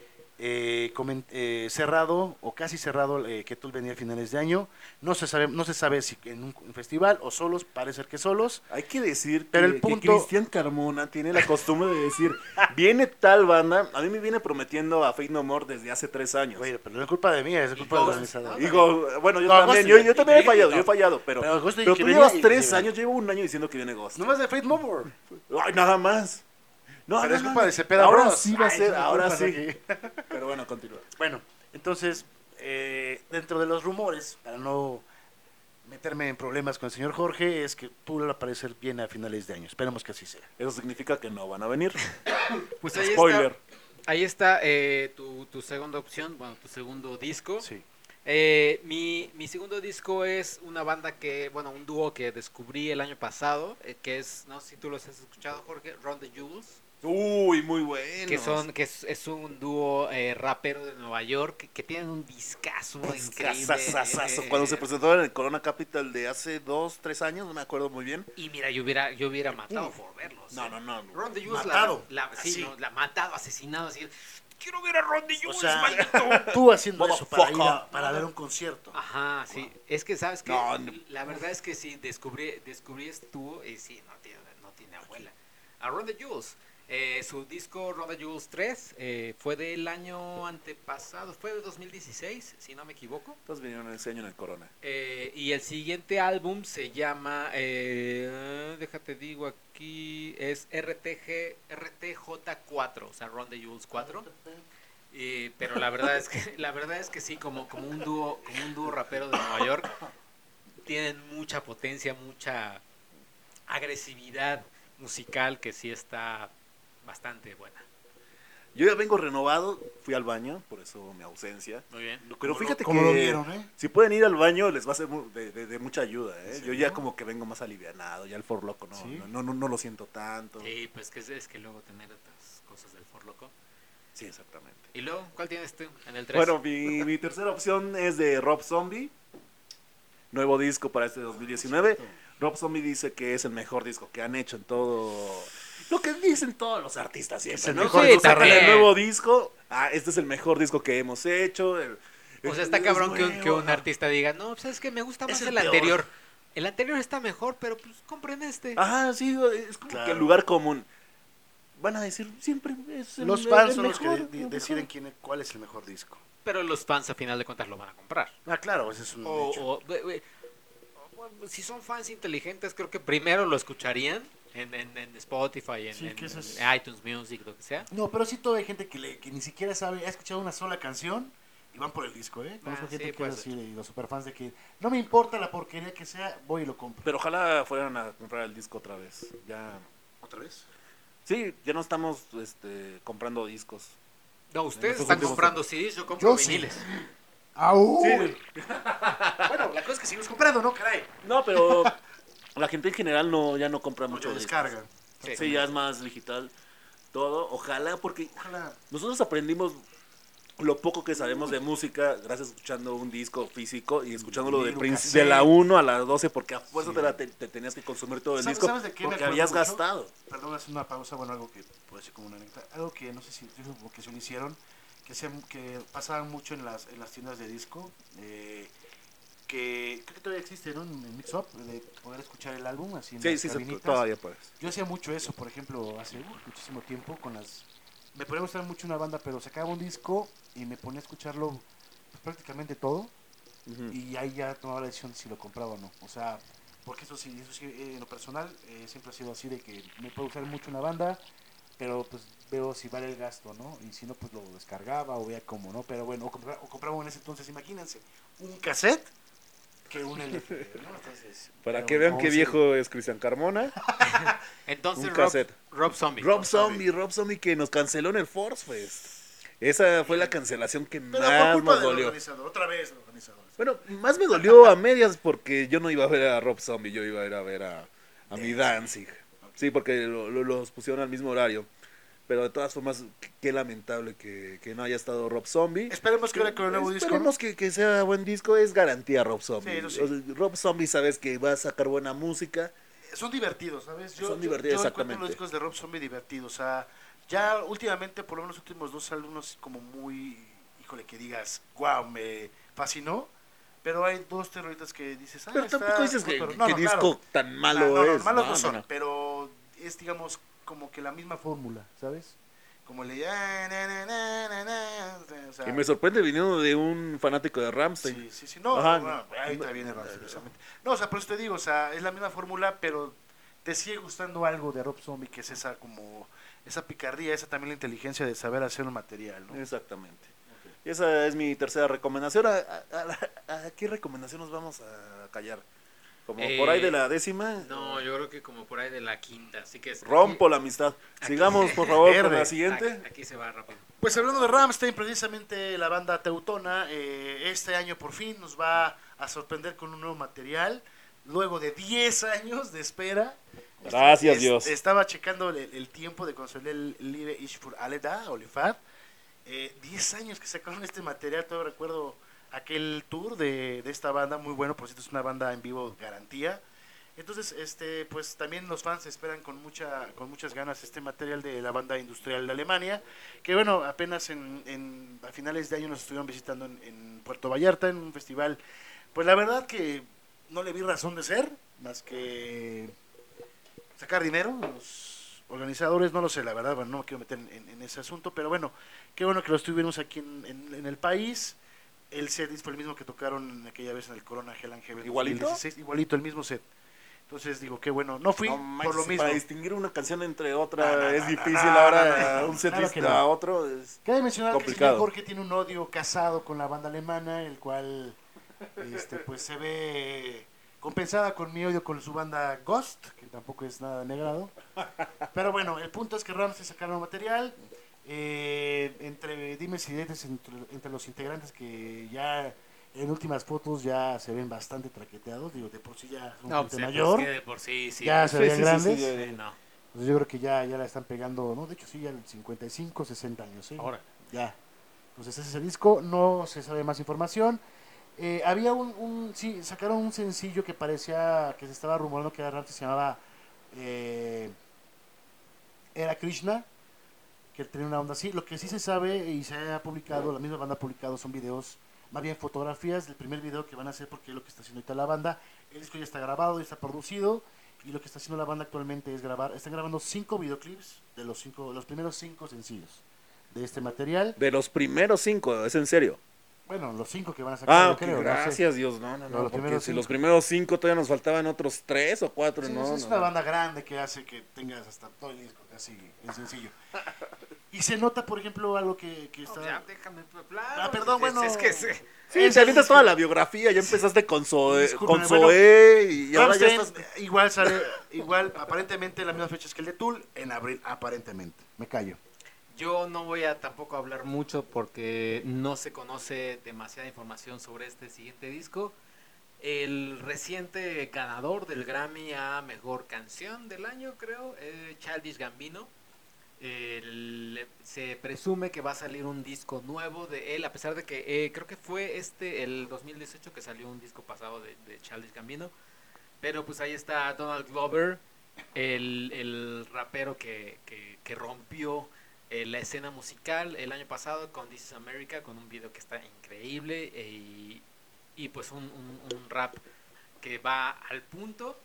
cerrado o casi cerrado, que Tool venía a finales de año. No se sabe si en un festival o solos, parece ser que solos. Hay que decir Pero que, el punto- que Cristian Carmona tiene la costumbre de decir, viene tal banda, a mí me viene prometiendo a Faith No More desde hace 3 años. Oye, pero no es culpa de mí, es culpa del organizador. Digo, bueno, yo No, también, Ghost- yo también he no. fallado, pero Ghost tú que venía llevas y- 3 años, llevo un año diciendo que viene Ghost. No más de Faith No More. Ay, nada más. No, Pero no, es no, culpa no. de Cepeda Ahora Bros. sí va a Ay, ser, sí, ahora culpas sí. aquí. Pero bueno, continúa. Bueno, entonces, dentro de los rumores, para no meterme en problemas con el señor Jorge, es que Tool va a aparecer bien a finales de año. Esperemos que así sea. Eso significa que no van a venir. Pues ahí Spoiler. Ahí está tu segunda opción, bueno, tu segundo disco. Sí. Mi segundo disco es una banda un dúo que descubrí el año pasado, que es, no sé si tú los has escuchado, Jorge, Run the Jewels. Uy, muy bueno. Es un dúo rapero de Nueva York que tienen un discazo increíble. Cuando se presentó en el Corona Capital de hace 2, 3 años, no me acuerdo muy bien. Y mira, yo hubiera matado por verlos. No. Ron the Jules Matado. sí, no, la matado, asesinado, así. Quiero ver a Ron the O Jules, sea, maldito. tú haciendo eso para Motherfucker. para ver un concierto. Ajá, sí. Es que, ¿sabes qué? No, no. La verdad es que sí, descubrí este dúo y sí, no tiene abuela. A Ron the Jules. Su disco Ron the Jules 3 fue del año antepasado, fue de 2016, si no me equivoco. Entonces vinieron ese año en el Corona. Y el siguiente álbum se llama, déjate digo aquí, es RTJ4, o sea, Ron the Jules 4. Pero la verdad es que sí, como un dúo rapero de Nueva York, tienen mucha potencia, mucha agresividad musical que sí está bastante buena. Yo ya vengo renovado, fui al baño, por eso mi ausencia. Muy bien. Pero fíjate ¿Cómo lo que vieron, si pueden ir al baño les va a ser de mucha ayuda. ¿En Yo serio? ya como que vengo más alivianado, ya el For Loco ¿Sí? no lo siento tanto. Sí, pues es que luego tener otras cosas del For Loco. Sí, exactamente. ¿Y luego cuál tienes tú en el 3? Bueno, mi tercera opción es de Rob Zombie. Nuevo disco para este 2019. Rob Zombie dice que es el mejor disco que han hecho en todo. Lo que dicen todos los artistas siempre. Es el ¿no? mejor Cuando disco sacan también. el nuevo disco. Este es el mejor disco que hemos hecho. O sea, está cabrón que un artista diga, no, pues es que me gusta más el el peor. anterior. El anterior está mejor, pero pues compren este. Ajá, sí, es como Claro. que el lugar común. Van a decir siempre es Los el fans son los que mejor, el deciden mejor. cuál es el mejor disco. Pero los fans a final de cuentas lo van a comprar. Ah, claro, ese es un hecho. Si son fans inteligentes, creo que primero lo escucharían en Spotify, Sí, que eso es- en iTunes Music, lo que sea. No, pero sí todavía hay gente que ni siquiera sabe, ha escuchado una sola canción y van por el disco, ¿eh? Conozco gente sí, que puede es así, de los superfans de que no me importa la porquería que sea, voy y lo compro. Pero ojalá fueran a comprar el disco otra vez. Ya. ¿Otra vez? Sí, ya no estamos comprando discos. No, ustedes estos están últimos comprando CDs, yo compro Yo sí. viniles. ¡Au! Sí. Bueno, la cosa es que seguimos comprando, ¿no? Caray. No, pero la gente en general ya no compra mucho Mucho discos. descarga. Sí, ya es más digital todo. Ojalá, porque Ojalá. nosotros aprendimos lo poco que sabemos de música gracias a escuchando un disco físico y escuchándolo Vivir un de cassette. la 1 a la 12 porque a fuerza Sí. te tenías que consumir todo el ¿Sabes- disco sabes de qué me porque acuerdo habías mucho? gastado. Perdón, hacer una pausa, bueno, algo que puede ser como una anécdota. Algo que no sé si porque se lo hicieron, que pasaban mucho en las tiendas de disco, que creo que todavía existe, ¿no? En Mix Up, de poder escuchar el álbum así en Sí, las sí, cabinitas. todavía puedes. Yo hacía mucho eso, por ejemplo, hace muchísimo tiempo con las... Me podía gustar mucho una banda, pero sacaba un disco y me ponía a escucharlo pues, prácticamente todo Ujú. y ahí ya tomaba la decisión de si lo compraba o no. O sea, porque eso sí, en lo personal siempre ha sido así de que me puede gustar mucho una banda, pero pues veo si vale el gasto, ¿no? Y si no, pues lo descargaba o veía cómo, ¿no? Pero bueno, o compraba en ese entonces, imagínense, un cassette que un LP, ¿no? Entonces, Para pero que vean no, qué sí. viejo es Cristian Carmona. Entonces, Un cassette. Rob Zombie. Rob Zombie que nos canceló en el Force Fest. Esa fue la cancelación que Pero por más culpa nos del dolió. organizador, otra vez el organizador. Bueno, más me dolió a medias porque yo no iba a ver a Rob Zombie, yo iba a ir a ver a mi Danzig. Sí, porque los pusieron al mismo horario. Pero de todas formas, qué lamentable que no haya estado Rob Zombie. Esperemos que ahora con el nuevo disco, ¿no? Esperemos que sea buen disco, es garantía Rob Zombie. Sí, eso sí. O sea, Rob Zombie sabes que va a sacar buena música. Son divertidos, ¿sabes? Son divertidos, yo encuentro exactamente. los discos de Rob Zombie divertidos. O sea, ya últimamente, por lo menos los últimos dos álbumes, como muy, híjole, que digas, wow, me fascinó. Pero hay dos terroritas que dices, Pero está- tampoco dices que, pero- qué disco tan malo no, es. malos No, no no, son, no. pero es, digamos, como que la misma fórmula, ¿sabes? Como le... o sea, Y me sorprende viniendo de un fanático de Rammstein. sí, no, Ajá. bueno, ahí te viene Rammstein, precisamente. No, o sea, por eso te digo, o sea, es la misma fórmula, pero te sigue gustando algo de Rob Zombie, que es esa como, esa picardía, esa también la inteligencia de saber hacer un material, ¿no? Exactamente. Esa es mi tercera recomendación. ¿A qué recomendación nos vamos a callar? ¿Como por ahí de la 10ª? No, yo creo que como por ahí de la quinta. Así que Rompo la amistad. Sigamos, por favor, con Verde. la siguiente. Aquí se va rápido. Pues hablando de Rammstein, precisamente la banda teutona, este año por fin nos va a sorprender con un nuevo material. luego de 10 años de espera. Gracias, Dios. Estaba checando el tiempo de conseguir el Live Ich für alle da, Olifar. 10 años que sacaron este material, todavía recuerdo aquel tour de esta banda, muy bueno, por cierto es una banda en vivo garantía. Entonces, pues también los fans esperan con muchas ganas este material de la banda industrial de Alemania, que bueno, apenas a finales de año nos estuvieron visitando en Puerto Vallarta, en un festival, pues la verdad que no le vi razón de ser, más que sacar dinero. Los organizadores, no lo sé, la verdad, bueno, no me quiero meter en ese asunto, pero bueno, qué bueno que lo estuvimos aquí en el país. El set fue el mismo que tocaron aquella vez en el Corona Hell and Heaven ¿Igualito? 2016, igualito, el mismo set. Entonces digo, qué bueno, no fui No por manches, lo mismo. para distinguir una canción entre otra No, es no, difícil, no, ahora no, un setlist claro que no. a otro es Cabe mencionar que el complicado. señor Jorge tiene un odio casado con la banda alemana, el cual pues se ve compensada con mi odio con su banda Ghost, que tampoco es nada de agrado. Pero bueno, el punto es que Rammstein sacaron material, entre dimes y diretes entre los integrantes que ya en últimas fotos ya se ven bastante traqueteados, digo, de por sí ya son No, gente pues, mayor, que de por sí, sí. ya se veían grandes. Sí, no. Entonces yo creo que ya la están pegando, ¿no? De hecho sí, ya 55, 60 años, ¿sí? Ahora. Ya. Entonces ese es el disco, no se sabe más información. Había sí, sacaron un sencillo que parecía, que se estaba rumorando que era Rammstein, se llamaba Era Krishna, que tenía una onda así. Lo que sí se sabe y se ha publicado, la misma banda ha publicado, son videos, más bien fotografías del primer video que van a hacer, porque es lo que está haciendo ahorita la banda. El disco ya está grabado, ya está producido, y lo que está haciendo la banda actualmente es están grabando 5 videoclips de los primeros 5 sencillos de este material. De los primeros 5, es en serio. Bueno, los 5 que van a sacar, yo Ok, creo, gracias no sé. Dios, no, Los porque primeros si 5. los primeros 5 todavía nos faltaban otros 3 o 4, Sí, no. es no, una no. banda grande que hace que tengas hasta todo el disco casi en sencillo. Y se nota, por ejemplo, algo que está... No, ya, déjame hablar. Ah, perdón, bueno. Es que Sí, te avientas toda la biografía, ya empezaste con Zoe, Discúlpeme, y ahora ya Rammstein estás... igual aparentemente las mismas fechas que el de Tool, en abril, aparentemente. Me callo. yo no voy a tampoco hablar mucho porque no se conoce demasiada información sobre este siguiente disco. El reciente ganador del Grammy a Mejor Canción del Año, creo, Childish Gambino. Se presume que va a salir un disco nuevo de él, a pesar de que creo que fue el 2018 que salió un disco pasado de Childish Gambino. Pero pues ahí está Donald Glover, el rapero que rompió la escena musical el año pasado con This is America, con un video que está increíble y pues un rap que va al punto.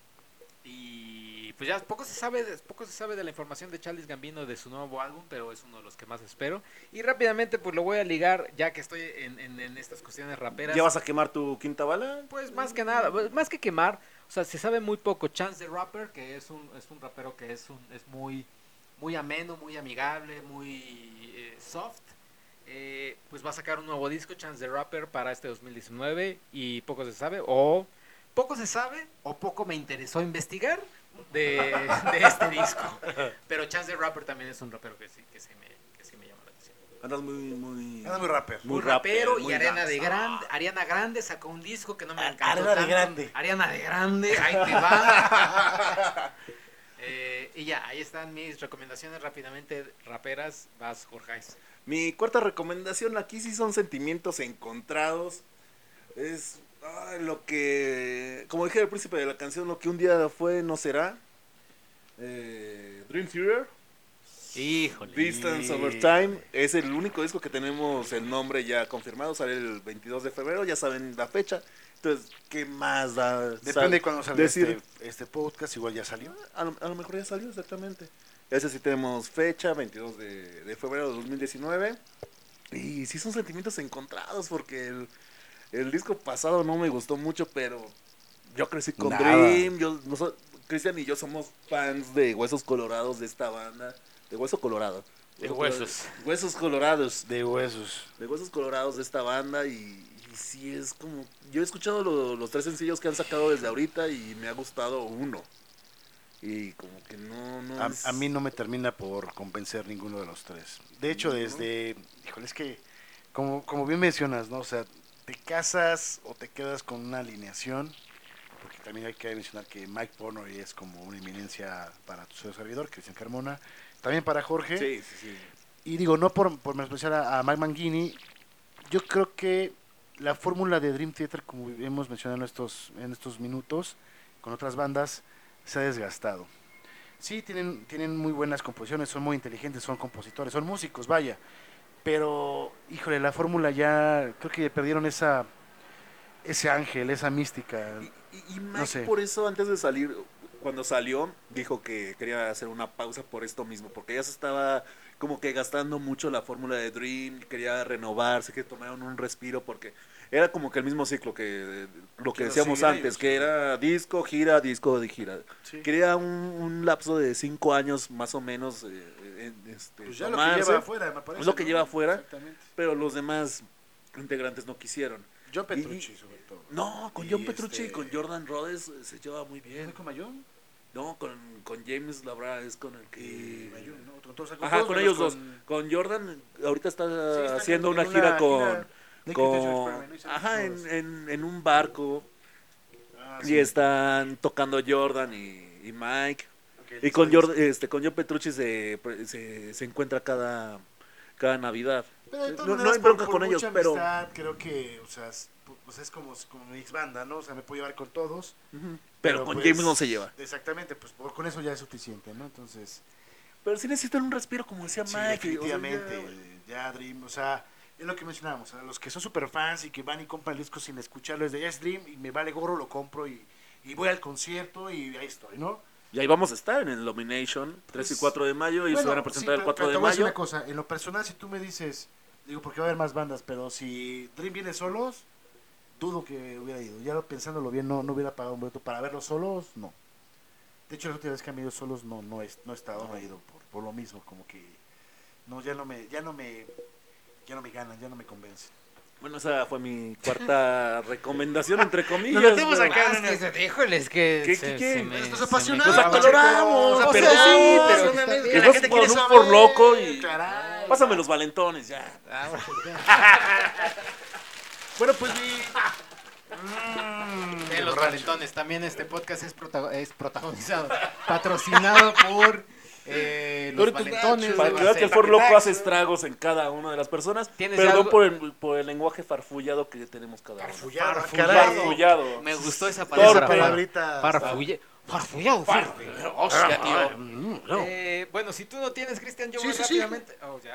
Y pues ya poco se sabe de la información de Childish Gambino de su nuevo álbum, pero es uno de los que más espero. Y rápidamente pues lo voy a ligar, ya que estoy en estas cuestiones raperas. ¿Ya vas a quemar tu quinta bala? Pues más que nada, más que quemar, o sea, se sabe muy poco. Chance the Rapper, que es un rapero que es muy ameno, muy amigable, muy soft. Pues va a sacar un nuevo disco, Chance the Rapper, para este 2019 y poco se sabe o poco me interesó investigar de este disco. Pero Chance the Rapper también es un rapero que sí me llama la atención. Andas muy Anda muy rapper. Muy rapero muy y dance. Ariana Grande sacó un disco que no me encantó Ariana de tanto. Grande. Ariana de Grande, ahí te va. Y ya, ahí están mis recomendaciones rápidamente raperas. Vas, Jorge. Mi cuarta recomendación, aquí sí son sentimientos encontrados. Es lo que, como dije al príncipe de la canción, lo que un día fue no será. Dream Theater, Híjole. Distance Over Time, es el único disco que tenemos el nombre ya confirmado, sale el 22 de febrero, ya saben la fecha. Entonces, ¿qué más da? Depende de cuando salga decir, este podcast, igual ya salió. a lo mejor ya salió, exactamente. Ese sí tenemos fecha, 22 de febrero de 2019. Y sí son sentimientos encontrados porque el disco pasado no me gustó mucho, pero yo crecí con Nada. Dream. Cristian y yo somos fans de Huesos Colorados, de esta banda. De Hueso Colorado. De huesos. Huesos Colorados. De huesos. De Huesos Colorados de esta banda. Y sí es como... Yo he escuchado los 3 sencillos que han sacado desde ahorita y me ha gustado uno. Y como que no es... A mí no me termina por convencer ninguno de los 3. De hecho, desde... Híjole, es que, como bien mencionas, ¿no? O sea, te casas o te quedas con una alineación, porque también hay que mencionar que Mike Pornoy es como una eminencia para tu servidor, Cristian Carmona, también para Jorge. Sí. Y digo, no por menospreciar a Mike Mangini, yo creo que la fórmula de Dream Theater, como hemos mencionado en estos minutos, con otras bandas, se ha desgastado. Sí, tienen muy buenas composiciones, son muy inteligentes, son compositores, son músicos, vaya. Pero, híjole, la fórmula ya, creo que perdieron ese ángel, esa mística. Y Mike, No sé. por eso, antes de salir, cuando salió, dijo que quería hacer una pausa por esto mismo, porque ya se estaba como que gastando mucho la fórmula de Dream, quería renovarse, que tomaron un respiro, porque era como que el mismo ciclo que lo que Que lo decíamos siguen antes, ellos, que sí. era disco, gira, disco de gira. Sí. Quería un lapso de 5 años más o menos Pues ya lo que tomarse, lleva afuera, me parece. es lo que ¿no? lleva afuera, Exactamente. pero los demás integrantes no quisieron. John Petrucci, sobre todo. No, con Y John Petrucci y con Jordan Rhodes se lleva muy bien. ¿Es con Mayón? No, con James Labra es con el que... Mayón, ¿no? Con todos, Ajá, todos con menos ellos dos. Con Jordan ahorita está está haciendo en una gira con... Naked con Experiment, ¿no? Hicieron ajá, todas. en un barco. Ah, Y sí. están tocando Jordan y Mike. Ok, Y con listo. con John Petrucci se encuentra cada Navidad. Pero de todas No maneras, hay bronca por con ellos, mucha pero... amistad, creo que, o sea, es como mi ex banda, ¿no? O sea, me puedo llevar con todos. Ujú. Pero con pues, James no se lleva. Exactamente, pues con eso ya es suficiente, ¿no? Entonces, Pero sí necesitan un respiro, como decía sí, Mike. definitivamente, ya Dream, o sea, es lo que mencionábamos, a los que son super fans y que van y compran el disco sin escucharlo, es de es Dream y me vale gorro, lo compro y voy al concierto y ahí estoy, ¿no? Y ahí vamos a estar en el Illumination, 3 y 4 de mayo, y se van a presentar el 4 pero de te voy a decir mayo. una cosa, en lo personal, si tú me dices, digo, porque va a haber más bandas, pero si Dream viene solos, dudo que hubiera ido. Ya pensándolo bien, no hubiera pagado un boleto para verlos solos, no. De hecho, la última vez que han ido solos no he estado, no he ido por lo mismo, como que no, ya no me ganan, ya no me convencen. Bueno, esa fue mi cuarta recomendación, entre comillas. Nos metemos pero- acá. Híjole, es que ¿Qué? Estos se apasionados, me Nos clava. acaloramos, chicos, pero o sea, sí, son pero amigos que que la vas gente por quiere un saber, por loco y... caray. Pásame los valentones, ya. Ah, bueno. Bueno, pues Los Valentones. También este podcast es protagonizado, patrocinado por los Doritos Valentones. Nachos. Para de que vean que el Barcel. For Loco hace estragos en cada una de las personas. ¿Tienes ya Perdón algo? por el lenguaje farfullado que tenemos cada uno. Farfullado, Farfullado. caray. Farfullado. Me gustó esa Torpe, palabra. palabrita. Farfullado. Hostia, tío. Bueno, si tú no tienes, Cristian, yo Sí, voy sí, sí. rápidamente. Oh, ya.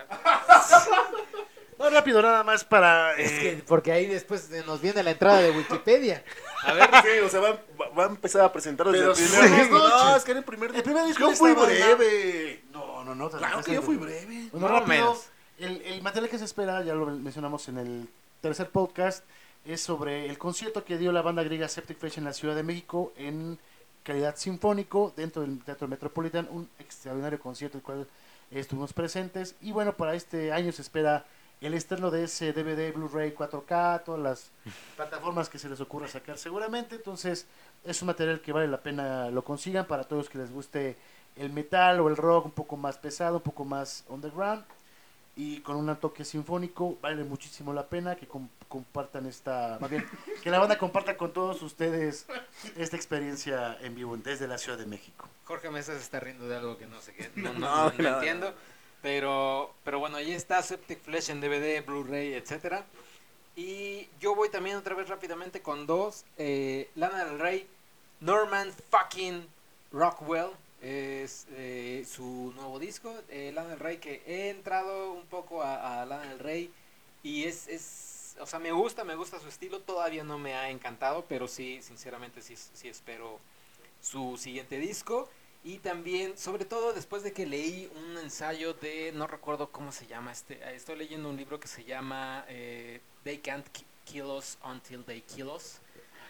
No, rápido, nada más para... Es que porque ahí después nos viene la entrada de Wikipedia. A ver, sí, o sea, va a empezar a presentar desde Pero el primer sí. disco. No, es que era el primer El primer disco Yo de fui esta banda- breve. No. Claro que yo fui breve. Bueno, Más o rápido, menos. el material que se espera, ya lo mencionamos en el tercer podcast, es sobre el concierto que dio la banda griega Septic Fish en la Ciudad de México en calidad sinfónico dentro del Teatro Metropolitan, un extraordinario concierto el cual estuvimos presentes. Y bueno, para este año se espera el estreno de ese DVD, Blu-ray 4K, todas las plataformas que se les ocurra sacar seguramente. Entonces es un material que vale la pena lo consigan para todos los que les guste el metal o el rock un poco más pesado, un poco más underground y con un toque sinfónico. Vale muchísimo la pena que compartan más bien, que la banda comparta con todos ustedes esta experiencia en vivo desde la Ciudad de México. Jorge Mesa se está riendo de algo que no sé qué. No No, entiendo. Pero bueno, ahí está Septic Flesh en DVD, Blu-ray, etcétera. Y yo voy también otra vez rápidamente con dos. Lana del Rey, Norman fucking Rockwell. Es su nuevo disco. Lana del Rey, que he entrado un poco a Lana del Rey. Y o sea, me gusta su estilo. Todavía no me ha encantado, pero sí, sinceramente sí espero su siguiente disco. Y también, sobre todo después de que leí un ensayo no recuerdo cómo se llama, estoy leyendo un libro que se llama They Can't Kill Us Until They Kill Us.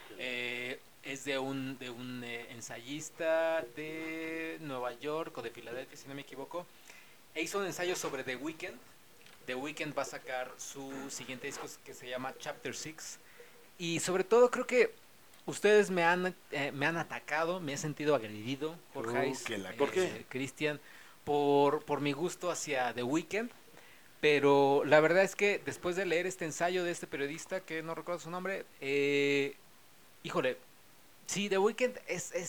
Es de un ensayista de Nueva York o de Filadelfia, si no me equivoco. E hizo un ensayo sobre The Weeknd. The Weeknd va a sacar su siguiente disco que se llama Chapter 6. Y sobre todo creo que ustedes me han atacado, me he sentido agredido, Jorge, ¿Por qué? Cristian, por mi gusto hacia The Weeknd. Pero la verdad es que después de leer este ensayo de este periodista, que no recuerdo su nombre, híjole, Sí, The Weeknd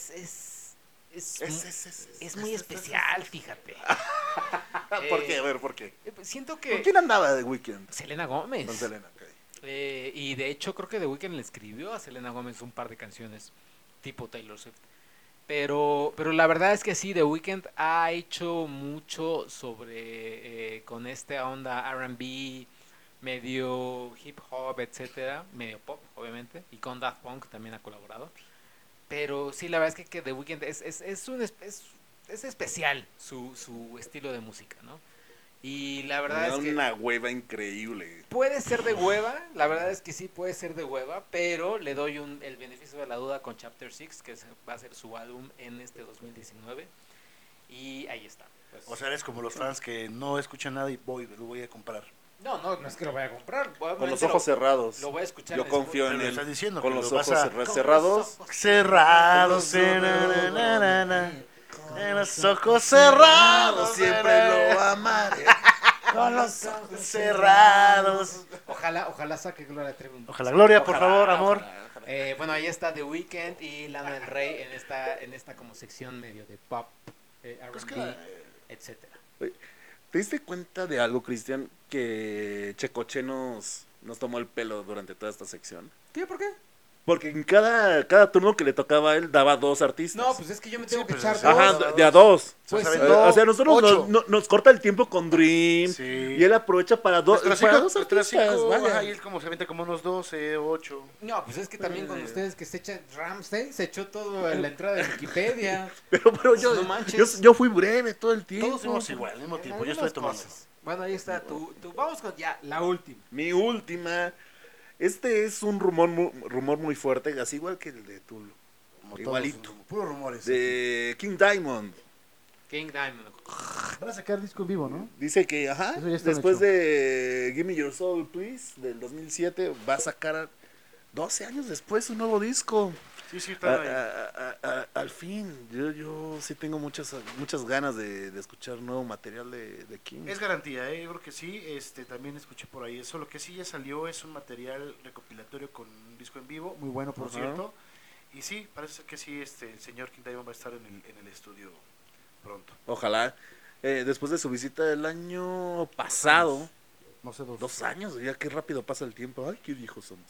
es muy especial, fíjate. ¿Por qué? A ver, ¿por qué? Siento ¿Con que quién andaba The Weeknd? Selena Gómez. Con Selena, ok. Y de hecho creo que The Weeknd le escribió a Selena Gómez un par de canciones tipo Taylor Swift. Pero la verdad es que sí, The Weeknd ha hecho mucho sobre con esta onda R&B, medio hip hop, etcétera, medio pop, obviamente, y con Daft Punk también ha colaborado. Pero sí, la verdad es que The Weeknd es especial su estilo de música, ¿no? Y la Me verdad da es que una hueva increíble. puede ser de hueva, la verdad es que sí puede ser de hueva, pero le doy el beneficio de la duda con Chapter 6, que va a ser su álbum en este 2019. Y ahí está. Pues. O sea, eres como los fans que no escuchan nada y lo voy a comprar. No es que lo vaya a comprar. Con los ojos cerrados. Lo voy a escuchar. Yo confío en Pero él. estás diciendo Con que los lo ojos vas a- cerrados. Cerrados, en los ojos cerrados, Siempre lo amaré. con los ojos cerrados. Ojalá saque Gloria Trevi. Ojalá, Gloria, por Ojalá, favor, amor. ojalá. Bueno, ahí está The Weeknd y Lana del Rey en esta como sección medio de pop, R&B, etcétera. ¿Te diste cuenta de algo, Cristian? Que Checoche nos tomó el pelo durante toda esta sección. ¿Qué? ¿Por qué? Porque en cada turno que le tocaba a él daba 2 artistas. No, pues es que yo me tengo Sí, que pues, echar sí. dos. Ajá, de a 2. Pues O sea, sí. aventó O sea, nosotros 8. nos corta el tiempo con Dream. Sí. Y él aprovecha para dos artistas. Vaya. Ajá, y él como se avienta como unos 12, 8. No, pues es que también con ustedes que se echa Ramsey, se echó todo en la entrada de Wikipedia. Pero yo, No manches. yo fui breve todo el tiempo. Todos fuimos igual, al mismo tiempo. Yo estoy Algunas tomando. cosas. Bueno, ahí está. Vamos con ya la última. Mi última. Este es un rumor muy fuerte, así igual que el de Tulu. Como Igualito. todos, puros rumores. De King Diamond. King Diamond. Van a sacar disco en vivo, ¿no? Dice que, ajá, Eso ya está después hecho. de Give Me Your Soul, Please, del 2007, va a sacar 12 años después un nuevo disco. Sí, sí, está ahí. Al fin, yo sí tengo muchas ganas de escuchar nuevo material de King. Es garantía, yo creo que sí. También escuché por ahí eso. Lo que sí ya salió es un material recopilatorio con un disco en vivo, muy bueno, por Ajá. cierto. Y sí, parece ser que sí, el señor King Diamond va a estar en el estudio pronto. Ojalá. Después de su visita del año pasado, No sé, 2 años, ya qué rápido pasa el tiempo. Ay, qué viejos somos.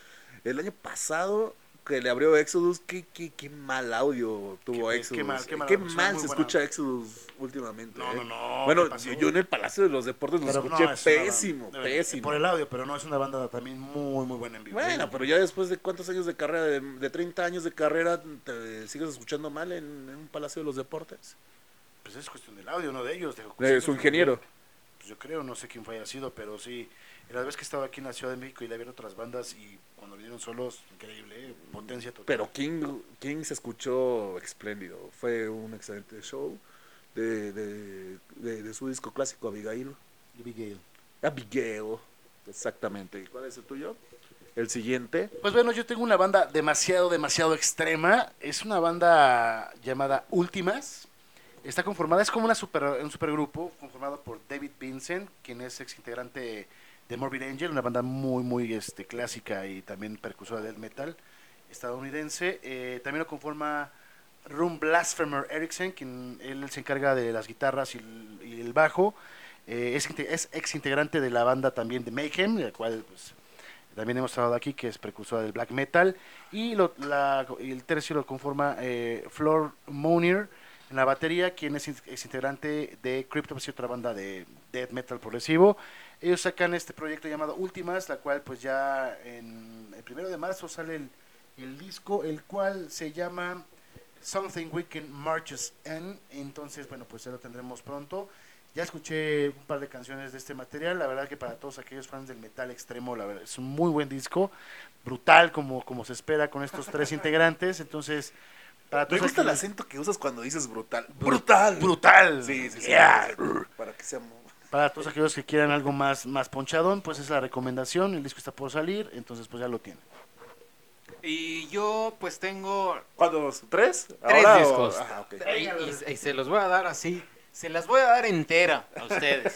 El año pasado que le abrió Exodus, qué mal audio tuvo Qué Exodus. mal, qué mal Qué audio, mal muy se buena. escucha Exodus últimamente. No, Bueno, ¿qué pasó? yo en el Palacio de los Deportes lo Pero escuché no, es una pésimo, banda- pésimo. Por el audio, pero no, es una banda también muy, muy buena en vivo. Bueno, pero ya después de cuántos años de carrera, de 30 años de carrera, ¿te sigues escuchando mal en un Palacio de los Deportes? Pues es cuestión del audio, no de ellos. Su ingeniero. Pues yo creo, no sé quién fue haya sido, pero sí. La vez que estaba aquí en la Ciudad de México y le vieron otras bandas y cuando vinieron solos, increíble, potencia total. Pero King se escuchó espléndido. Fue un excelente show de su disco clásico Abigail. Abigail, exactamente. ¿Cuál es el tuyo? El siguiente. Pues bueno, yo tengo una banda demasiado extrema. Es una banda llamada Últimas. Está conformada, es como un supergrupo conformado por David Vincent, quien es ex integrante de Morbid Angel, una banda muy clásica y también precursora del metal estadounidense. También lo conforma Rum Blasphemer Erickson, quien él se encarga de las guitarras y el bajo. Es ex integrante de la banda también de Mayhem, la cual pues, también hemos trabajado aquí, que es precursora del black metal. Y el tercio lo conforma Flor Monier en la batería, quien es integrante de Cryptopsy, otra banda de death metal progresivo. Ellos sacan este proyecto llamado Últimas, la cual pues ya en el 1 de marzo sale el disco, el cual se llama Something We Can Marches In. Entonces, bueno, pues ya lo tendremos pronto. Ya escuché un par de canciones de este material, la verdad que para todos aquellos fans del metal extremo, la verdad es un muy buen disco, brutal como se espera con estos 3 integrantes. Entonces, para Me todos gusta el aquellos- acento que usas cuando dices brutal. brutal. Sí. Yeah. Para que sea... Para todos aquellos que quieran algo más ponchadón, pues es la recomendación. El disco está por salir, entonces pues ya lo tienen. Y yo pues tengo ¿Cuántos? ¿3? 3 discos. Ok. Y se los voy a dar así. Se las voy a dar entera a ustedes.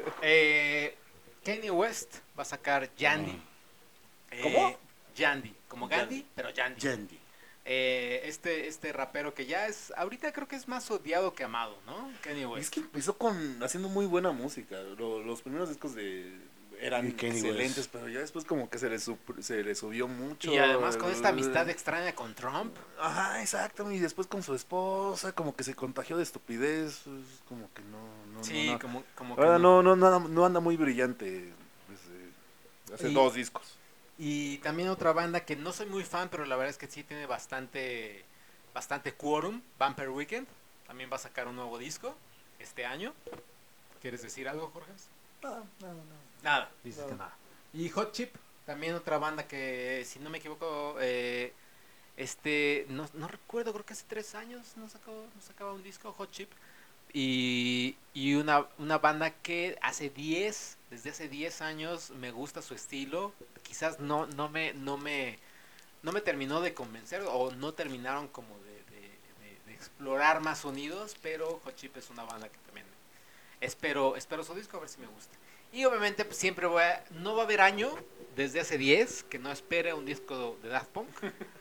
Kanye West va a sacar Yandy. ¿Cómo? Yandy. Como Gandhi, pero Yandy. Yandy. Este rapero que ya es, ahorita creo que es más odiado que amado, ¿no? Kanye Y es West. que empezó haciendo muy buena música. Los primeros discos eran Y Kanye excelentes, West. pero ya después como que se le subió mucho. Y además con esta amistad extraña con Trump. Ajá, exacto. Y después con su esposa, como que se contagió de estupidez. Como que no. Sí, no. como que Ahora no. no anda muy brillante. Hace Y- 2 discos. Y también otra banda que no soy muy fan, pero la verdad es que sí tiene bastante quórum, Vampire Weekend. También va a sacar un nuevo disco este año. ¿Quieres decir algo, Jorge? No. Nada, dices que nada. Y Hot Chip, también otra banda que, si no me equivoco, no recuerdo, creo que hace 3 años nos sacaba un disco, Hot Chip. Y una banda que desde hace 10 años me gusta su estilo. Quizás no me terminó de convencer o no terminaron como de explorar más sonidos, pero Hot Chip es una banda que también espero su disco a ver si me gusta. Y obviamente pues, siempre no va a haber año desde hace 10 que no espere un disco de Daft Punk.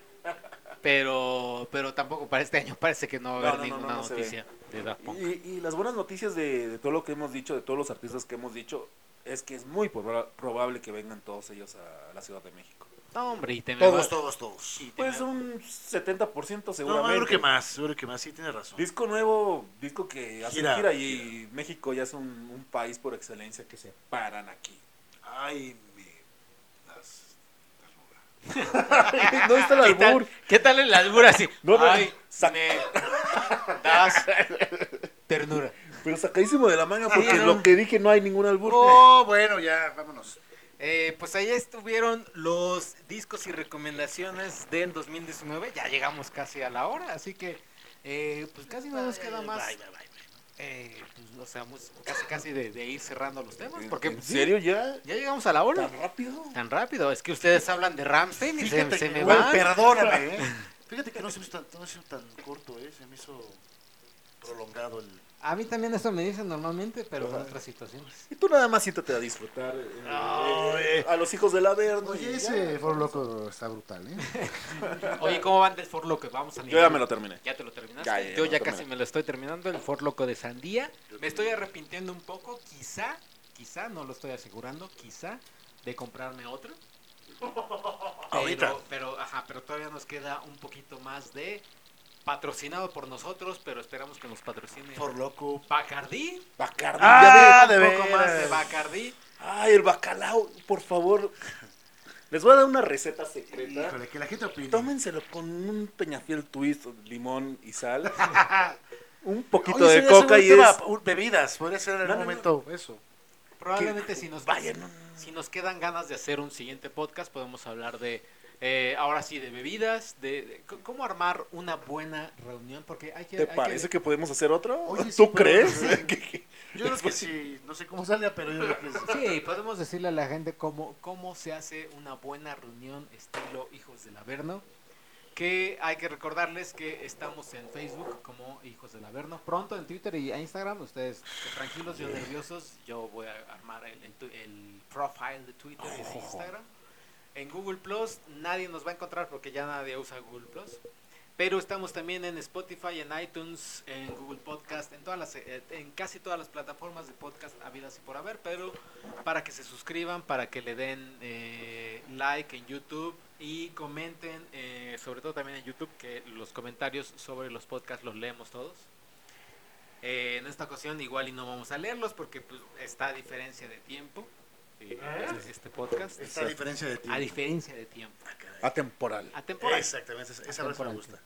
Pero tampoco para este año parece que no va a haber ninguna no se noticia de Daft Punk. Y las buenas noticias de todo lo que hemos dicho, de todos los artistas que hemos dicho, es que es muy probable que vengan todos ellos a la Ciudad de México. No, hombre, y Todos. y te Pues me- un 70% No, seguramente. seguro que más, sí, tienes razón. Disco nuevo, disco que hace Gira, gira y México ya es un país por excelencia que se paran aquí. Ay, me das ¿Dónde está el albur? ¿Qué tal el albur así? No, Ay, me das ternura. Pero sacadísimo de la manga porque no. lo que dije no hay ningún albur. Oh, bueno, ya, vámonos. Pues ahí estuvieron los discos y recomendaciones del 2019. Ya llegamos casi a la hora, así que pues casi no nos queda más. Pues, o sea, casi de ir cerrando los temas. Porque ¿En pues, sí, serio ya? ya llegamos a la hora. ¿Tan rápido? Tan rápido. Es que ustedes hablan de Rammstein y se que, me güey, van. perdóname, Fíjate que no se me hizo tan corto, se me hizo prolongado el... A mí también eso me dicen normalmente, pero en otras situaciones. Y tú nada más siéntate a disfrutar a los hijos del Averno. Oye, y ese ya. For Loco está brutal, Oye, ¿cómo van del For Loco? Vamos a Yo ya me lo terminé. ¿Ya te lo terminaste? Ya, ya, Yo ya ya lo casi terminé. me lo estoy terminando, el For Loco de Sandía. Me estoy arrepintiendo un poco, quizá, no lo estoy asegurando, quizá, de comprarme otro. Ahorita. Pero todavía nos queda un poquito más de patrocinado por nosotros, pero esperamos que nos patrocine For Loco. Bacardí. Bacardí. Ah, ya de Un poco más de veras. Bacardí. Ay, el bacalao, por favor. Les voy a dar una receta secreta. Híjole, que la gente opine. Tómenselo con un Peñafiel twist, limón y sal. Un poquito Oye, de sería coca un y tema, es... bebidas, podría ser en No, algún no, momento eso. Probablemente si nos, Vaya, no. si nos quedan ganas de hacer un siguiente podcast, podemos hablar de, ahora sí, de bebidas, de cómo armar una buena reunión, porque hay que... ¿Te parece que podemos hacer otro? Oye, sí, ¿Tú pero- crees? Yo creo que sí, no sé cómo salga, pero yo creo que sí. Sí, podemos decirle a la gente cómo se hace una buena reunión estilo Hijos del Averno. Que hay que recordarles que estamos en Facebook como Hijos del Averno. Pronto en Twitter y Instagram. Ustedes tranquilos, yo nerviosos. Yo voy a armar el profile de Twitter y de Instagram. En Google Plus nadie nos va a encontrar porque ya nadie usa Google Plus. Pero estamos también en Spotify, en iTunes, en Google Podcast, en casi todas las plataformas de podcast habidas y por haber. Pero para que se suscriban, para que le den like en YouTube y comenten, sobre todo también en YouTube, que los comentarios sobre los podcasts los leemos todos. En esta ocasión igual y no vamos a leerlos porque pues, está a diferencia de tiempo. Este podcast. Esta diferencia de ti. A diferencia de tiempo. Atemporal. Atemporal. Exactamente, esa frase me gusta.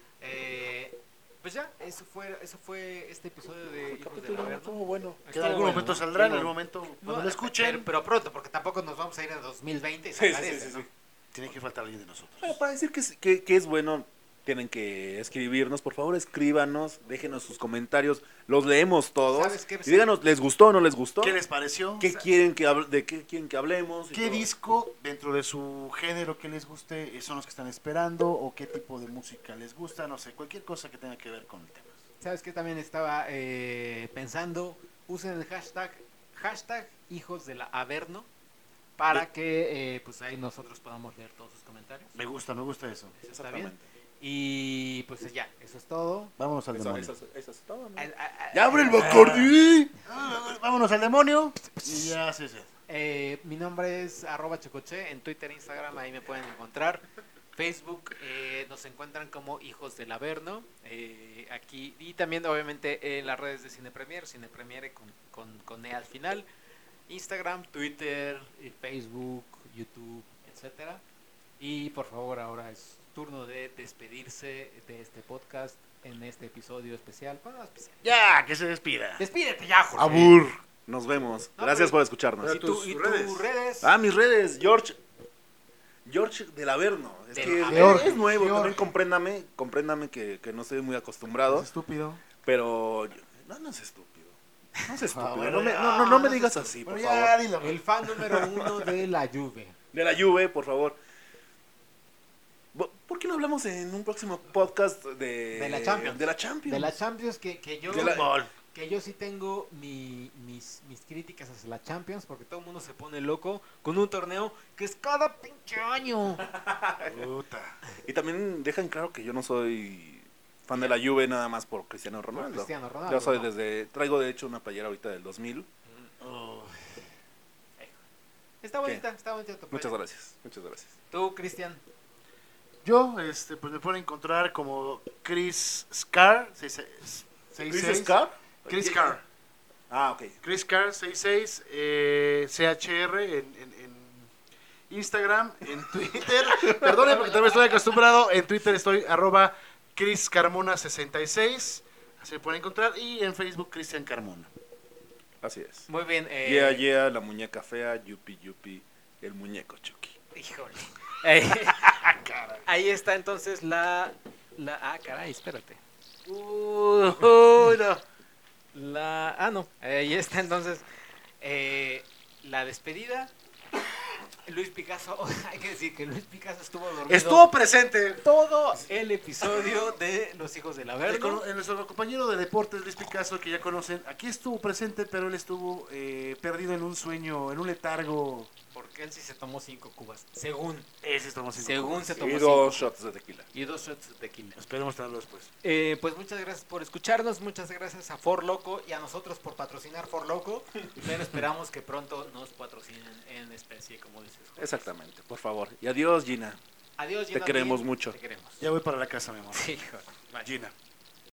Pues ya, eso fue este episodio de Hijos del Capítulo Averno. estuvo bueno. Que en algún momento saldrá, en algún momento, cuando No, lo escuchen, pero pronto, porque tampoco nos vamos a ir a 2020 y Sí, sacar sí, este, sí, ¿no? sí. tiene que faltar alguien de nosotros. Bueno, para decir que es bueno, tienen que escribirnos. Por favor, escríbanos, déjenos sus comentarios. Los leemos todos. ¿Sabes qué? Y díganos, ¿les gustó o no les gustó? ¿Qué les pareció? ¿Qué quieren de qué quieren que hablemos? y ¿Qué todo. disco dentro de su género que les guste son los que están esperando? ¿O qué tipo de música les gusta? No sé, cualquier cosa que tenga que ver con el tema. ¿Sabes qué? También estaba pensando, usen el hashtag Hijos de la Averno para que pues ahí nosotros podamos leer todos sus comentarios. Me gusta eso. Eso está bien. Y pues ya, eso es todo. Vámonos al demonio. Eso es todo, ¿no? ¡Ya abre el Bacardí! Vámonos al demonio. Y ya se Mi nombre es @chocoche en Twitter, Instagram, ahí me pueden encontrar. Facebook nos encuentran como Hijos del Averno, aquí, y también obviamente en las redes de Cine Premiere con E al final, Instagram, Twitter, Facebook, YouTube, etcétera. Y por favor, ahora es turno de despedirse de este podcast en este episodio especial. Bueno, no especial. Ya, que se despida. Despídete ya, Jorge. Abur. Nos vemos. No, Gracias pero- por escucharnos. ¿Y tus redes? Ah, mis redes, George del Averno. Es Del que Averno. es nuevo, George. también compréndame que no estoy muy acostumbrado, Es estúpido. pero no es estúpido. No es estúpido. bueno, no me digas así, por Bueno, favor. ya, dilo. El fan número 1 de la Juve. De la Juve, por favor. ¿Por qué no hablamos en un próximo podcast De la Champions. De la Champions. De la Champions que yo... De la- Que yo sí tengo mis críticas hacia la Champions, porque todo el mundo se pone loco con un torneo que es cada pinche año. Puta. Y también dejan claro que yo no soy fan de la Juve nada más por Cristiano Ronaldo. Cristiano Ronaldo, Yo soy no. traigo de hecho una playera ahorita del 2000. Está bonita tu Muchas playera. gracias. Tú, Cristian. Yo, pues me pueden encontrar como Chris Scar. ¿Chris Scar? Chris Carr. Ah, ok. Chris Carr 66 CHR en Instagram, en Twitter. Perdone porque también estoy acostumbrado. En Twitter estoy @ChrisCarmona66. Así me pueden encontrar. Y en Facebook Cristian Carmona. Así es. Muy bien. Yeah, la muñeca fea, Yupi, el muñeco Chucky. Híjole. Eh, ahí está entonces Ah, caray, espérate. No. No. Ahí está entonces la despedida. Luis Picasso, hay que decir que Luis Picasso estuvo dormido Estuvo presente. todo el episodio de Los Hijos del Averno. Nuestro compañero de deportes, Luis Picasso, que ya conocen, aquí estuvo presente, pero él estuvo perdido en un sueño, en un letargo. Porque él sí se tomó 5 cubas. Según Estamos se tomó Y 5. 2 shots de tequila. Y 2 shots de tequila. Esperemos tenerlo después. Pues muchas gracias por escucharnos, muchas gracias a For Loco y a nosotros por patrocinar For Loco, pero esperamos que pronto nos patrocinen en especie, como dices. Jorge. Exactamente, por favor. Y adiós, Gina. Adiós, Te Gina queremos Dean, mucho. Te queremos. Ya voy para la casa, mi amor. Sí, Jorge. Bye. Gina.